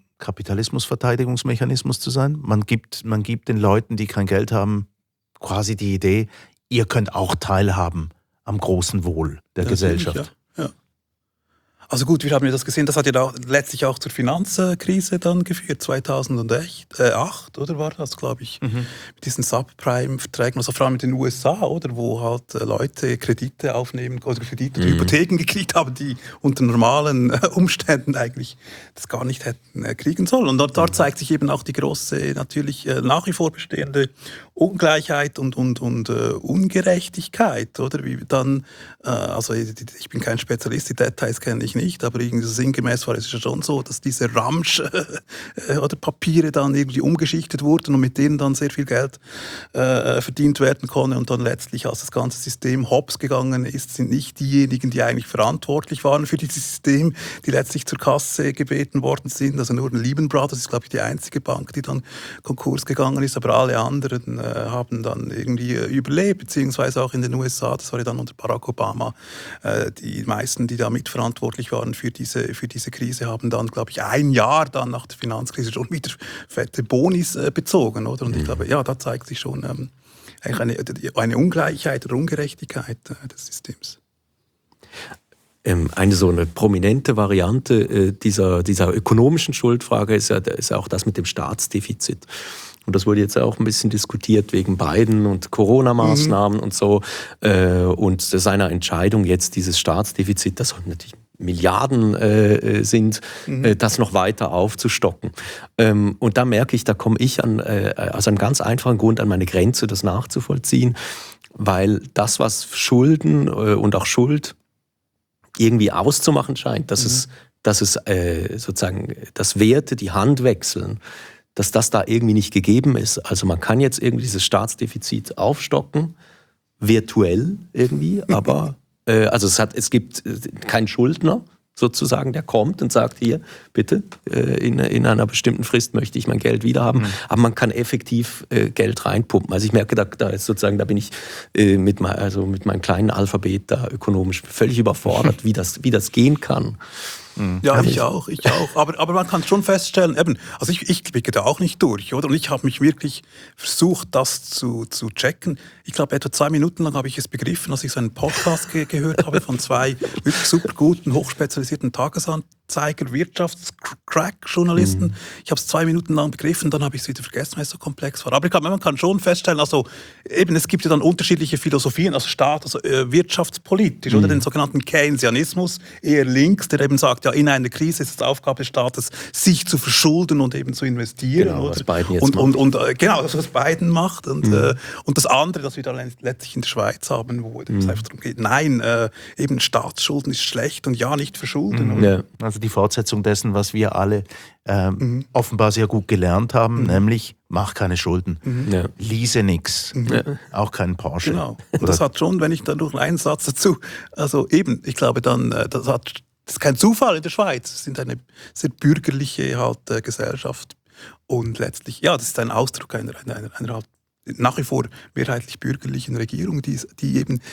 Kapitalismusverteidigungsmechanismus zu sein. Man gibt, man gibt den Leuten, die kein Geld haben, quasi die Idee, ihr könnt auch teilhaben am großen Wohl der ja, Gesellschaft. Ja. Ja. Also gut, wir haben ja das gesehen, das hat ja da letztlich auch zur Finanzkrise dann geführt, zweitausendacht, oder war das, glaube ich, mhm. mit diesen Subprime-Verträgen, also vor allem mit den U S A, oder, wo halt Leute Kredite aufnehmen, oder Kredite oder mhm. Hypotheken gekriegt haben, die unter normalen Umständen eigentlich das gar nicht hätten kriegen sollen. Und dort, dort zeigt sich eben auch die große, natürlich nach wie vor bestehende Ungleichheit und, und, und uh, Ungerechtigkeit, oder? Wie dann, uh, also ich bin kein Spezialist, die Details kenne ich nicht, aber irgendwie sinngemäß war es ja schon so, dass diese Ramsch äh, oder Papiere dann irgendwie umgeschichtet wurden und mit denen dann sehr viel Geld äh, verdient werden konnte und dann letztlich, als das ganze System hops gegangen ist, sind nicht diejenigen, die eigentlich verantwortlich waren für dieses System, die letztlich zur Kasse gebeten worden sind. Also nur Lehman Brothers ist, glaube ich, die einzige Bank, die dann Konkurs gegangen ist, aber alle anderen äh, haben dann irgendwie äh, überlebt, beziehungsweise auch in den U S A, das war ja dann unter Barack Obama, äh, die meisten, die da mitverantwortlich waren für diese, für diese Krise, haben dann, glaube ich, ein Jahr dann nach der Finanzkrise schon wieder fette Bonis äh, bezogen, oder? Und mhm. ich glaube, ja, da zeigt sich schon ähm, eigentlich eine, eine Ungleichheit oder Ungerechtigkeit äh, des Systems. Ähm, eine so eine prominente Variante äh, dieser, dieser ökonomischen Schuldfrage ist ja, ist ja auch das mit dem Staatsdefizit. Und das wurde jetzt auch ein bisschen diskutiert wegen Biden und Corona-Maßnahmen mhm. und so. Äh, und seiner Entscheidung jetzt dieses Staatsdefizit, das natürlich Milliarden äh, sind, mhm. äh, das noch weiter aufzustocken. Ähm, und da merke ich, da komme ich an, äh, aus einem ganz einfachen Grund an meine Grenze, das nachzuvollziehen. Weil das, was Schulden äh, und auch Schuld irgendwie auszumachen scheint, dass mhm. es, dass es äh, sozusagen, dass Werte die Hand wechseln, dass das da irgendwie nicht gegeben ist. Also man kann jetzt irgendwie dieses Staatsdefizit aufstocken, virtuell irgendwie, aber äh, also es, hat, es gibt keinen Schuldner sozusagen, der kommt und sagt, hier, bitte, äh, in, in einer bestimmten Frist möchte ich mein Geld wiederhaben. Mhm. Aber man kann effektiv äh, Geld reinpumpen. Also ich merke, da, da ist sozusagen, da bin ich äh, mit, mein, also mit meinem kleinen Alphabet da ökonomisch völlig überfordert, wie das, wie das gehen kann. Ja, ich auch, ich auch. Aber, aber man kann schon feststellen, eben, also ich, ich blicke da auch nicht durch, oder? Und ich habe mich wirklich versucht, das zu, zu checken. Ich glaube, etwa zwei Minuten lang habe ich es begriffen, als ich so einen Podcast ge- gehört habe von zwei wirklich super guten, hochspezialisierten Tagesanzeiger, Wirtschafts-Crack-Journalisten. Mhm. Ich habe es zwei Minuten lang begriffen, dann habe ich es wieder vergessen, weil es so komplex war. Aber ich glaube, man kann schon feststellen, also eben, es gibt ja dann unterschiedliche Philosophien, also Staat, also äh, wirtschaftspolitisch, mhm. oder den sogenannten Keynesianismus, eher links, der eben sagt, ja, in einer Krise ist es Aufgabe des Staates, sich zu verschulden und eben zu investieren. Genau, oder? was Biden jetzt und, macht. Und, und, äh, genau, das, was Biden macht. Und, mhm. äh, und das andere, das wir da letztlich in der Schweiz haben, wo es mhm. einfach darum geht, nein, äh, eben Staatsschulden ist schlecht und ja, nicht verschulden. Mhm. Ja. Also die Fortsetzung dessen, was wir alle ähm, mhm. offenbar sehr gut gelernt haben, mhm. nämlich mach keine Schulden, mhm. ja. lease nix, mhm. ja. auch keinen Porsche. Genau. Und das hat schon, wenn ich dann noch einen Satz dazu, also eben, ich glaube dann, das hat Das ist kein Zufall in der Schweiz. Es sind eine sehr bürgerliche halt, äh, Gesellschaft. Und letztlich, ja, das ist ein Ausdruck einer, einer, einer, einer halt nach wie vor mehrheitlich bürgerlichen Regierung, die, die eben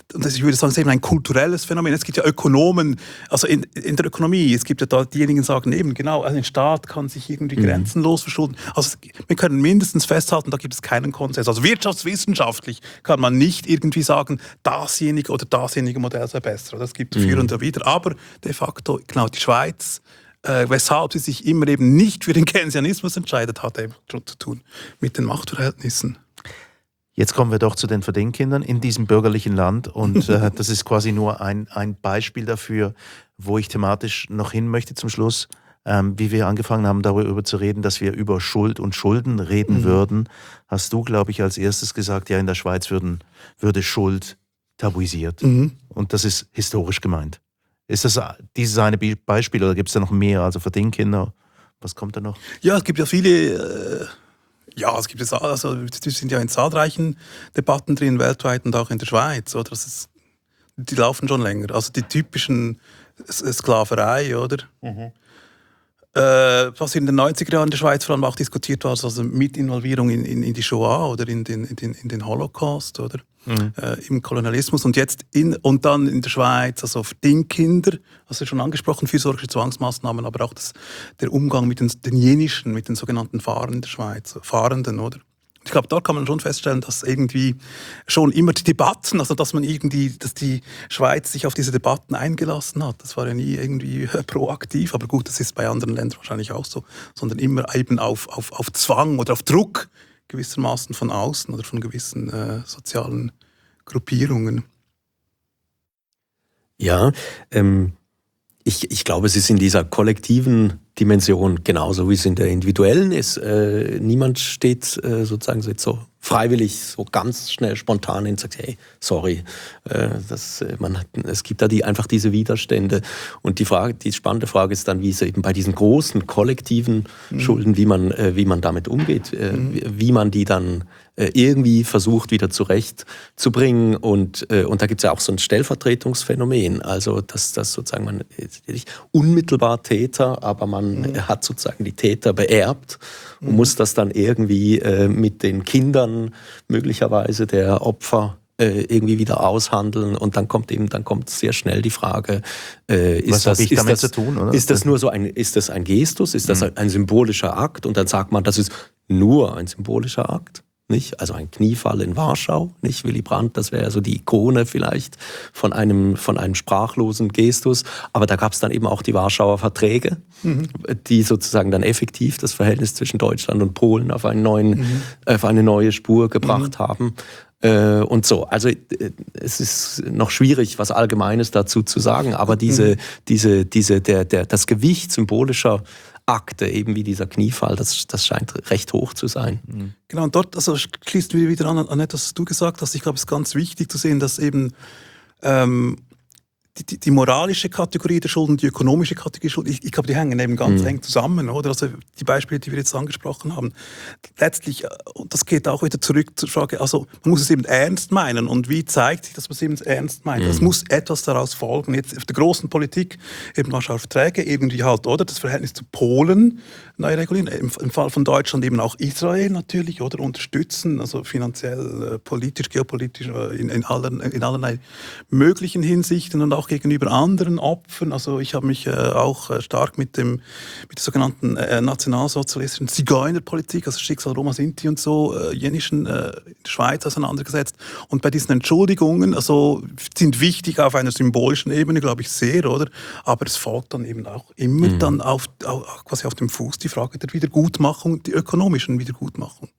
und das, ich würde sagen, es ist eben ein kulturelles Phänomen. Es gibt ja Ökonomen, also in, in der Ökonomie, es gibt ja da diejenigen, die sagen eben, genau, ein Staat kann sich irgendwie mhm. grenzenlos verschulden. Also wir können mindestens festhalten, da gibt es keinen Konsens. Also wirtschaftswissenschaftlich kann man nicht irgendwie sagen, dasjenige oder dasjenige Modell sei besser. Das gibt es mhm. für und wieder. Aber de facto, genau, die Schweiz, Äh, weshalb sie sich immer eben nicht für den Keynesianismus entscheidet, hat eben schon zu tun mit den Machtverhältnissen. Jetzt kommen wir doch zu den Verdingkindern in diesem bürgerlichen Land und äh, das ist quasi nur ein, ein Beispiel dafür, wo ich thematisch noch hin möchte zum Schluss, ähm, wie wir angefangen haben, darüber zu reden, dass wir über Schuld und Schulden reden mhm. würden. Hast du, glaube ich, als erstes gesagt, ja, in der Schweiz würden, würde Schuld tabuisiert mhm. und das ist historisch gemeint. Ist das dieses eine Beispiel oder gibt es da noch mehr? Also Verdingkinder, was kommt da noch? Ja, es gibt ja viele, äh, ja, es gibt es, also die sind ja in zahlreichen Debatten drin, weltweit und auch in der Schweiz, oder? Das ist, die laufen schon länger. Also die typischen Sklaverei, oder? Mhm. Äh, was in den neunziger Jahren in der Schweiz vor allem auch diskutiert war, also mit Involvierung in, in, in die Shoah oder in den, in den, in den Holocaust, oder? Mhm. Äh, im Kolonialismus und jetzt in, und dann in der Schweiz, also Verdingkinder, hast du schon angesprochen, fürsorgerische Zwangsmaßnahmen, aber auch das, der Umgang mit den, den jenischen, mit den sogenannten Fahrern in der Schweiz, Fahrenden, oder? Ich glaube, dort kann man schon feststellen, dass irgendwie schon immer die Debatten, also dass man irgendwie, dass die Schweiz sich auf diese Debatten eingelassen hat. Das war ja nie irgendwie proaktiv, aber gut, das ist bei anderen Ländern wahrscheinlich auch so, sondern immer eben auf, auf, auf Zwang oder auf Druck gewissermaßen von außen oder von gewissen äh, sozialen Gruppierungen. Ja, ähm, ich, ich glaube, es ist in dieser kollektiven Dimension genauso, wie es in der individuellen ist. Äh, niemand steht äh, sozusagen so, jetzt so freiwillig, so ganz schnell spontan hin und sagt, hey, sorry, äh, das, man hat, es gibt da die, einfach diese Widerstände. Und die Frage, die spannende Frage ist dann, wie es eben bei diesen großen kollektiven mhm. Schulden, wie man, äh, wie man damit umgeht, äh, mhm. wie, wie man die dann äh, irgendwie versucht, wieder zurechtzubringen. Und, äh, und da gibt es ja auch so ein Stellvertretungsphänomen, also dass das sozusagen man nicht unmittelbar Täter, aber man Mhm. hat sozusagen die Täter beerbt und mhm. muss das dann irgendwie äh, mit den Kindern möglicherweise der Opfer äh, irgendwie wieder aushandeln und dann kommt eben dann kommt sehr schnell die Frage, äh, ist was das, habe ich ist damit das, zu tun, oder? Ist das nur so ein, ist das ein Gestus, ist das mhm. ein, ein symbolischer Akt und dann sagt man, das ist nur ein symbolischer Akt? Nicht? Also ein Kniefall in Warschau, nicht? Willy Brandt, das wäre ja so die Ikone vielleicht von einem, von einem sprachlosen Gestus. Aber da gab es dann eben auch die Warschauer Verträge, mhm. die sozusagen dann effektiv das Verhältnis zwischen Deutschland und Polen auf, einen neuen, mhm. auf eine neue Spur gebracht mhm. haben. Äh, und so. Also äh, es ist noch schwierig, was Allgemeines dazu zu sagen, aber diese, mhm. diese, diese, der, der, das Gewicht symbolischer Akte, eben wie dieser Kniefall, das, das scheint recht hoch zu sein. Mhm. Genau, und dort also schließt wir wieder an, an etwas, was du gesagt hast. Ich glaube, es ist ganz wichtig zu sehen, dass eben ähm, die, die, die moralische Kategorie der Schuld und die ökonomische Kategorie der Schuld, ich, ich glaube, die hängen eben ganz mhm. eng zusammen, oder? Also die Beispiele, die wir jetzt angesprochen haben. Letztlich, und das geht auch wieder zurück zur Frage, also man muss es eben ernst meinen. Und wie zeigt sich, dass man es eben ernst meint? Es mhm. muss etwas daraus folgen. Jetzt auf der großen Politik, eben Warschauer Verträge, irgendwie halt, oder? Das Verhältnis zu Polen neu regulieren. Im, Im Fall von Deutschland eben auch Israel natürlich, oder? Unterstützen, also finanziell, politisch, geopolitisch, in, in, allen, in allerlei möglichen Hinsichten und auch gegenüber anderen Opfern. Also ich habe mich äh, auch äh, stark mit dem mit der sogenannten äh, nationalsozialistischen Zigeunerpolitik, also Schicksal Roma Sinti und so, äh, jenischen äh, in der Schweiz auseinandergesetzt. Und bei diesen Entschuldigungen, also sind wichtig auf einer symbolischen Ebene, glaube ich, sehr, oder? Aber es folgt dann eben auch immer mhm. dann auf, auf, quasi auf dem Fuß die Frage der Wiedergutmachung, die ökonomischen Wiedergutmachung.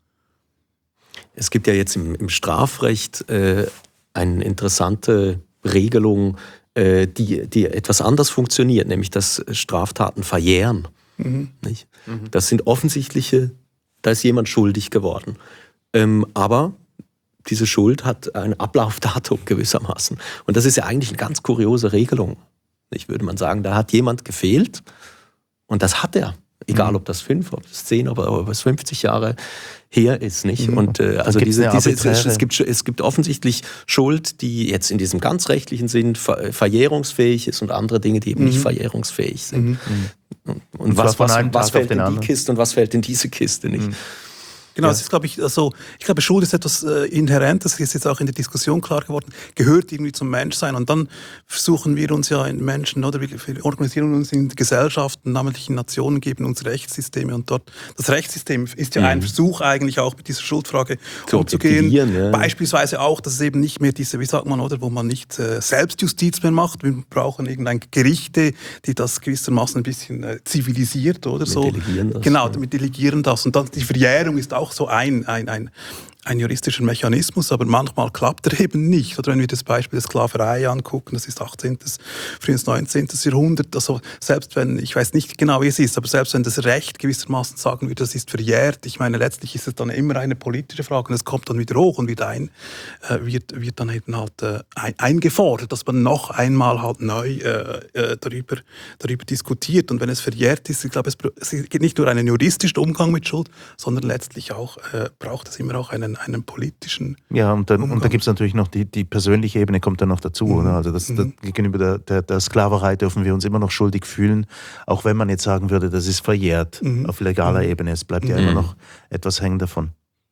Es gibt ja jetzt im, im Strafrecht äh, eine interessante Regelung, Die, die etwas anders funktioniert, nämlich dass Straftaten verjähren. Mhm. Nicht? Mhm. Das sind offensichtliche, da ist jemand schuldig geworden. Ähm, aber diese Schuld hat ein Ablaufdatum gewissermaßen. Und das ist ja eigentlich eine ganz kuriose Regelung. Ich würde man sagen, da hat jemand gefehlt und das hat er. Egal, ob das fünf, ob das zehn, ob es fünfzig Jahre her ist, nicht? Und äh, also diese, diese, es, gibt, es gibt offensichtlich Schuld, die jetzt in diesem ganz rechtlichen Sinn ver, verjährungsfähig ist und andere Dinge, die eben mhm. nicht verjährungsfähig sind. Mhm. Und, und was, was, was, was fällt in die Kiste und was fällt in diese Kiste, nicht? Mhm. Genau, Ja. es ist, glaube ich, also, ich glaube, Schuld ist etwas äh, inhärent, das ist jetzt auch in der Diskussion klar geworden, gehört irgendwie zum Menschsein. Und dann versuchen wir uns ja in Menschen, oder wir, wir organisieren uns in Gesellschaften, namentlich in Nationen, geben uns Rechtssysteme. Und dort, das Rechtssystem ist ja Mhm. ein Versuch eigentlich auch mit dieser Schuldfrage Zu umzugehen. objektivieren, ja. Beispielsweise auch, dass es eben nicht mehr diese, wie sagt man, oder, wo man nicht äh, Selbstjustiz mehr macht. Wir brauchen irgendein Gerichte, die das gewissermaßen ein bisschen äh, zivilisiert, oder Wir so. delegieren das, Genau, ja. wir delegieren das. Und dann die Verjährung ist auch so ein, ein, ein, ein juristischer Mechanismus, aber manchmal klappt er eben nicht. Oder wenn wir das Beispiel der Sklaverei angucken, das ist achtzehnten frühes neunzehnten Jahrhundert, also selbst wenn, ich weiß nicht genau, wie es ist, aber selbst wenn das Recht gewissermaßen sagen würde, das ist verjährt, ich meine, letztlich ist es dann immer eine politische Frage und es kommt dann wieder hoch und wieder ein, äh, wird, wird dann eben halt äh, ein, eingefordert, dass man noch einmal halt neu äh, äh, darüber, darüber diskutiert. Und wenn es verjährt ist, ich glaube, es, es geht nicht nur einen juristischen Umgang mit Schuld, sondern letztlich auch äh, braucht es immer auch einen, einen politischen. Ja, und dann, und Umgang. dann gibt es natürlich noch die, die persönliche Ebene, kommt dann noch dazu, Mhm. oder? Also das, das, gegenüber der, der, der Sklaverei dürfen wir uns immer noch schuldig fühlen, auch wenn man jetzt sagen würde, das ist verjährt Mhm. auf legaler Mhm. Ebene. Es bleibt ja Mhm. immer noch etwas hängen davon.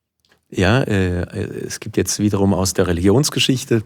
Ja, äh, es gibt jetzt wiederum aus der Religionsgeschichte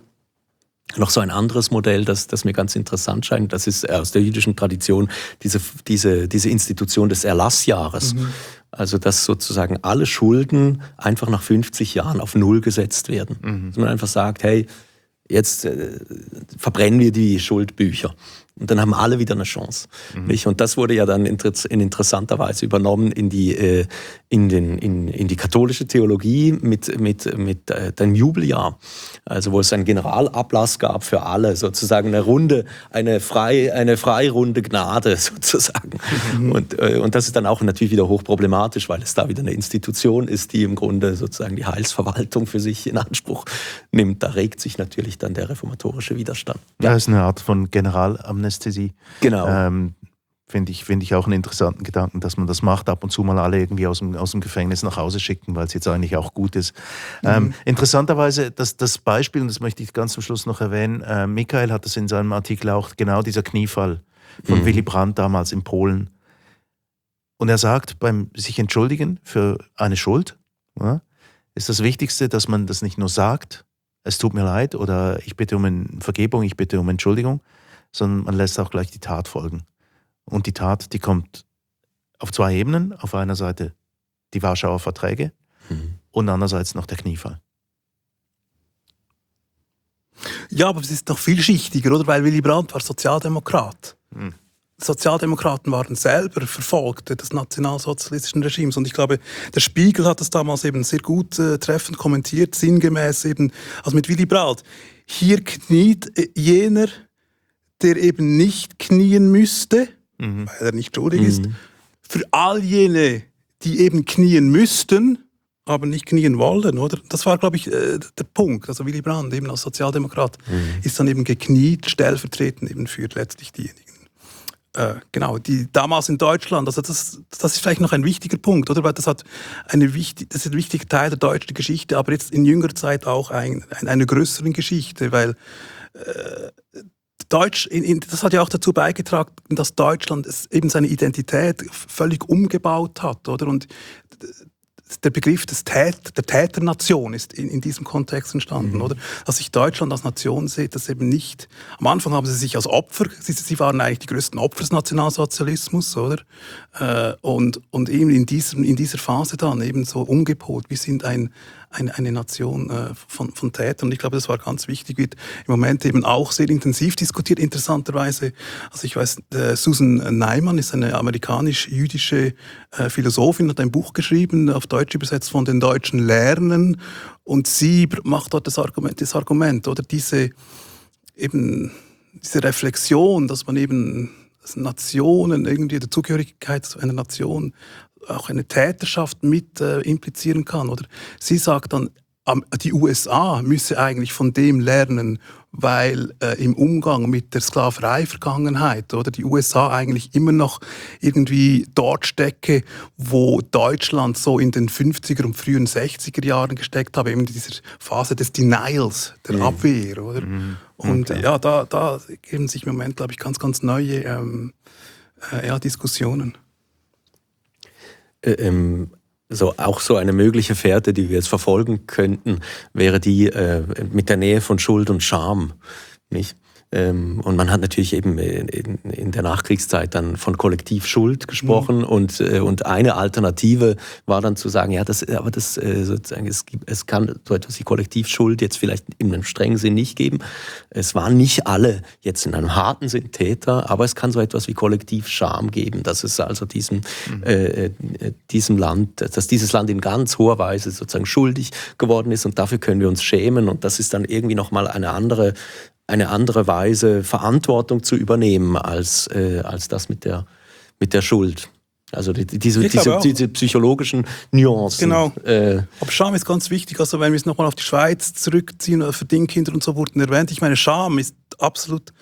noch so ein anderes Modell, das, das mir ganz interessant scheint. Das ist aus der jüdischen Tradition diese, diese, diese Institution des Erlassjahres. Mhm. Also dass sozusagen alle Schulden einfach nach fünfzig Jahren auf Null gesetzt werden. Mhm. Dass man einfach sagt, hey, jetzt äh, verbrennen wir die Schuldbücher. Und dann haben alle wieder eine Chance. Mhm. Nicht? Und das wurde ja dann inter in interessanter Weise übernommen in die, äh, in den, in, in die katholische Theologie mit, mit, mit äh, dem Jubeljahr. Also wo es einen Generalablass gab für alle, sozusagen eine Runde, eine, frei, eine freirunde Gnade sozusagen. Mhm. Und, äh, und das ist dann auch natürlich wieder hochproblematisch, weil es da wieder eine Institution ist, die im Grunde sozusagen die Heilsverwaltung für sich in Anspruch nimmt. Da regt sich natürlich dann der reformatorische Widerstand. Ja, das ist eine Art von Generalamnestie. Genau. Ähm, Finde ich, find ich auch einen interessanten Gedanken, dass man das macht, ab und zu mal alle irgendwie aus dem, aus dem Gefängnis nach Hause schicken, weil es jetzt eigentlich auch gut ist. Mhm. Ähm, interessanterweise, das, das Beispiel, und das möchte ich ganz zum Schluss noch erwähnen, äh, Michael hat das in seinem Artikel auch, genau dieser Kniefall von mhm. Willy Brandt damals in Polen. Und er sagt, beim sich entschuldigen für eine Schuld, ja, ist das Wichtigste, dass man das nicht nur sagt, es tut mir leid oder ich bitte um Vergebung, ich bitte um Entschuldigung, sondern man lässt auch gleich die Tat folgen. Und die Tat, die kommt auf zwei Ebenen. Auf einer Seite die Warschauer Verträge mhm. und andererseits noch der Kniefall. Ja, aber es ist noch vielschichtiger, oder? Weil Willy Brandt war Sozialdemokrat. Mhm. Sozialdemokraten waren selber Verfolgte des nationalsozialistischen Regimes. Und ich glaube, der Spiegel hat das damals eben sehr gut äh, treffend kommentiert, sinngemäß eben, also mit Willy Brandt. Hier kniet äh, jener, der eben nicht knien müsste, mhm. weil er nicht schuldig mhm. ist, für all jene, die eben knien müssten, aber nicht knien wollen, oder? Das war, glaube ich, äh, der Punkt. Also Willy Brandt, eben als Sozialdemokrat, mhm. ist dann eben gekniet, stellvertretend eben für letztlich diejenigen. Äh, genau, die damals in Deutschland, also das, das ist vielleicht noch ein wichtiger Punkt, oder? Weil das hat eine wichtig, das ist ein wichtiger Teil der deutschen Geschichte, aber jetzt in jüngerer Zeit auch ein, ein, eine größere Geschichte, weil äh, Deutsch, in, in, das hat ja auch dazu beigetragen, dass Deutschland es eben seine Identität völlig umgebaut hat, oder? Und der Begriff des Tät, der Täternation ist in, in diesem Kontext entstanden, mhm. oder? Dass sich Deutschland als Nation sieht, das eben nicht. Am Anfang haben sie sich als Opfer, sie, sie waren eigentlich die größten Opfer des Nationalsozialismus, oder? Äh, und, und eben in, diesem, in dieser Phase dann eben so umgepolt. Wir sind ein, eine, eine Nation äh, von, von Tätern. Und ich glaube, das war ganz wichtig, wird im Moment eben auch sehr intensiv diskutiert, interessanterweise. Also ich weiß, äh, Susan Neiman ist eine amerikanisch-jüdische äh, Philosophin, hat ein Buch geschrieben, auf Deutsch übersetzt, von den Deutschen lernen. Und sie macht dort das Argument, das Argument oder diese, eben, diese Reflexion, dass man eben dass Nationen, irgendwie die Zugehörigkeit zu einer Nation auch eine Täterschaft mit äh, implizieren kann. Oder sie sagt dann, die U S A müsse eigentlich von dem lernen, weil äh, im Umgang mit der Sklaverei-Vergangenheit oder die U S A eigentlich immer noch irgendwie dort stecke, wo Deutschland so in den fünfziger und frühen sechziger Jahren gesteckt habe, eben in dieser Phase des Denials, der mhm. Abwehr. Oder? Mhm. Und okay. ja, da, da geben sich im Moment, glaube ich, ganz, ganz neue ähm, äh, ja, Diskussionen. Äh, ähm so auch so eine mögliche Fährte, die wir jetzt verfolgen könnten, wäre die äh, mit der Nähe von Schuld und Scham, nicht? Ähm, und man hat natürlich eben in, in der Nachkriegszeit dann von Kollektivschuld gesprochen mhm. und, äh, und eine Alternative war dann zu sagen, ja, das, aber das äh, sozusagen, es, gibt, es kann so etwas wie Kollektivschuld jetzt vielleicht in einem strengen Sinn nicht geben. Es waren nicht alle jetzt in einem harten Sinn Täter, aber es kann so etwas wie Kollektivscham geben, dass es also diesem, mhm. äh, diesem Land, dass dieses Land in ganz hoher Weise sozusagen schuldig geworden ist und dafür können wir uns schämen und das ist dann irgendwie nochmal eine andere eine andere Weise, Verantwortung zu übernehmen, als, äh, als das mit der, mit der Schuld. Also die, diese, diese, diese psychologischen Nuancen. Genau. Äh, Aber Scham ist ganz wichtig. Also wenn wir es nochmal auf die Schweiz zurückziehen, oder Verdingkinder und so wurden erwähnt, ich meine, Scham ist absolut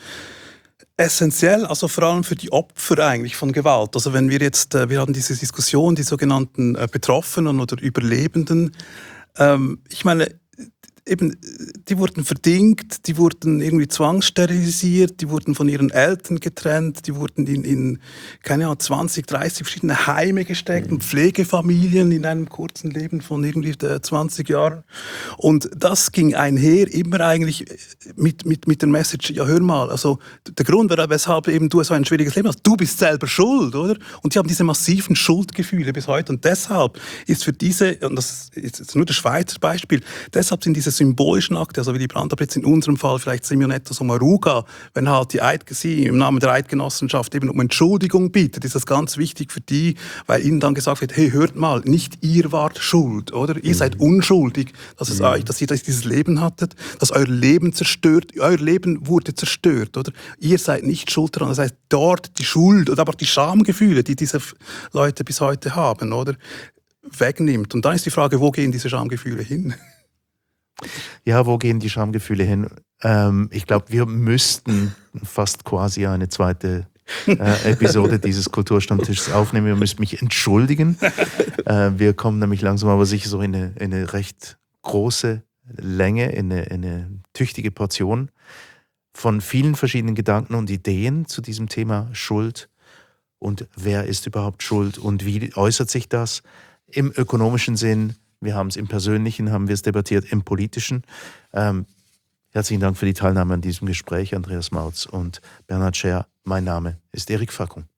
essentiell, also vor allem für die Opfer eigentlich von Gewalt. Also wenn wir jetzt, wir hatten diese Diskussion, die sogenannten Betroffenen oder Überlebenden, ähm, ich meine, eben, die wurden verdingt, die wurden irgendwie zwangssterilisiert, die wurden von ihren Eltern getrennt, die wurden in, in keine Ahnung, zwanzig, dreißig verschiedene Heime gesteckt, mhm. Pflegefamilien in einem kurzen Leben von irgendwie zwanzig Jahren. Und das ging einher immer eigentlich mit, mit, mit der Message, ja hör mal, also der Grund, weshalb eben du so ein schwieriges Leben hast, du bist selber schuld, oder? Und die haben diese massiven Schuldgefühle bis heute. Und deshalb ist für diese, und das ist jetzt nur das Schweizer Beispiel, deshalb sind diese symbolischen Akte, also wie die Brandab jetzt in unserem Fall vielleicht Simonetta Sommaruga, wenn halt die Eid, sie im Namen der Eidgenossenschaft eben um Entschuldigung bittet, ist das ganz wichtig für die, weil ihnen dann gesagt wird, hey, hört mal, nicht ihr wart schuld, oder? Ihr mhm. seid unschuldig, dass es mhm. euch, dass ihr dieses Leben hattet, dass euer Leben zerstört, euer Leben wurde zerstört, oder? Ihr seid nicht schuld daran. Das heißt, dort die Schuld oder aber die Schamgefühle, die diese Leute bis heute haben, oder? Wegnimmt. Und dann ist die Frage, wo gehen diese Schamgefühle hin? Ja, wo gehen die Schamgefühle hin? Ähm, ich glaube, wir müssten fast quasi eine zweite äh, Episode dieses Kulturstammtisches aufnehmen. Wir müssen mich entschuldigen. Äh, wir kommen nämlich langsam aber sicher so in eine, in eine recht große Länge, in eine, in eine tüchtige Portion von vielen verschiedenen Gedanken und Ideen zu diesem Thema Schuld und wer ist überhaupt schuld und wie äußert sich das im ökonomischen Sinn. Wir haben es im Persönlichen, haben wir es debattiert, im Politischen. Ähm, herzlichen Dank für die Teilnahme an diesem Gespräch, Andreas Mautz und Bernhard Scher. Mein Name ist Erik Fackung.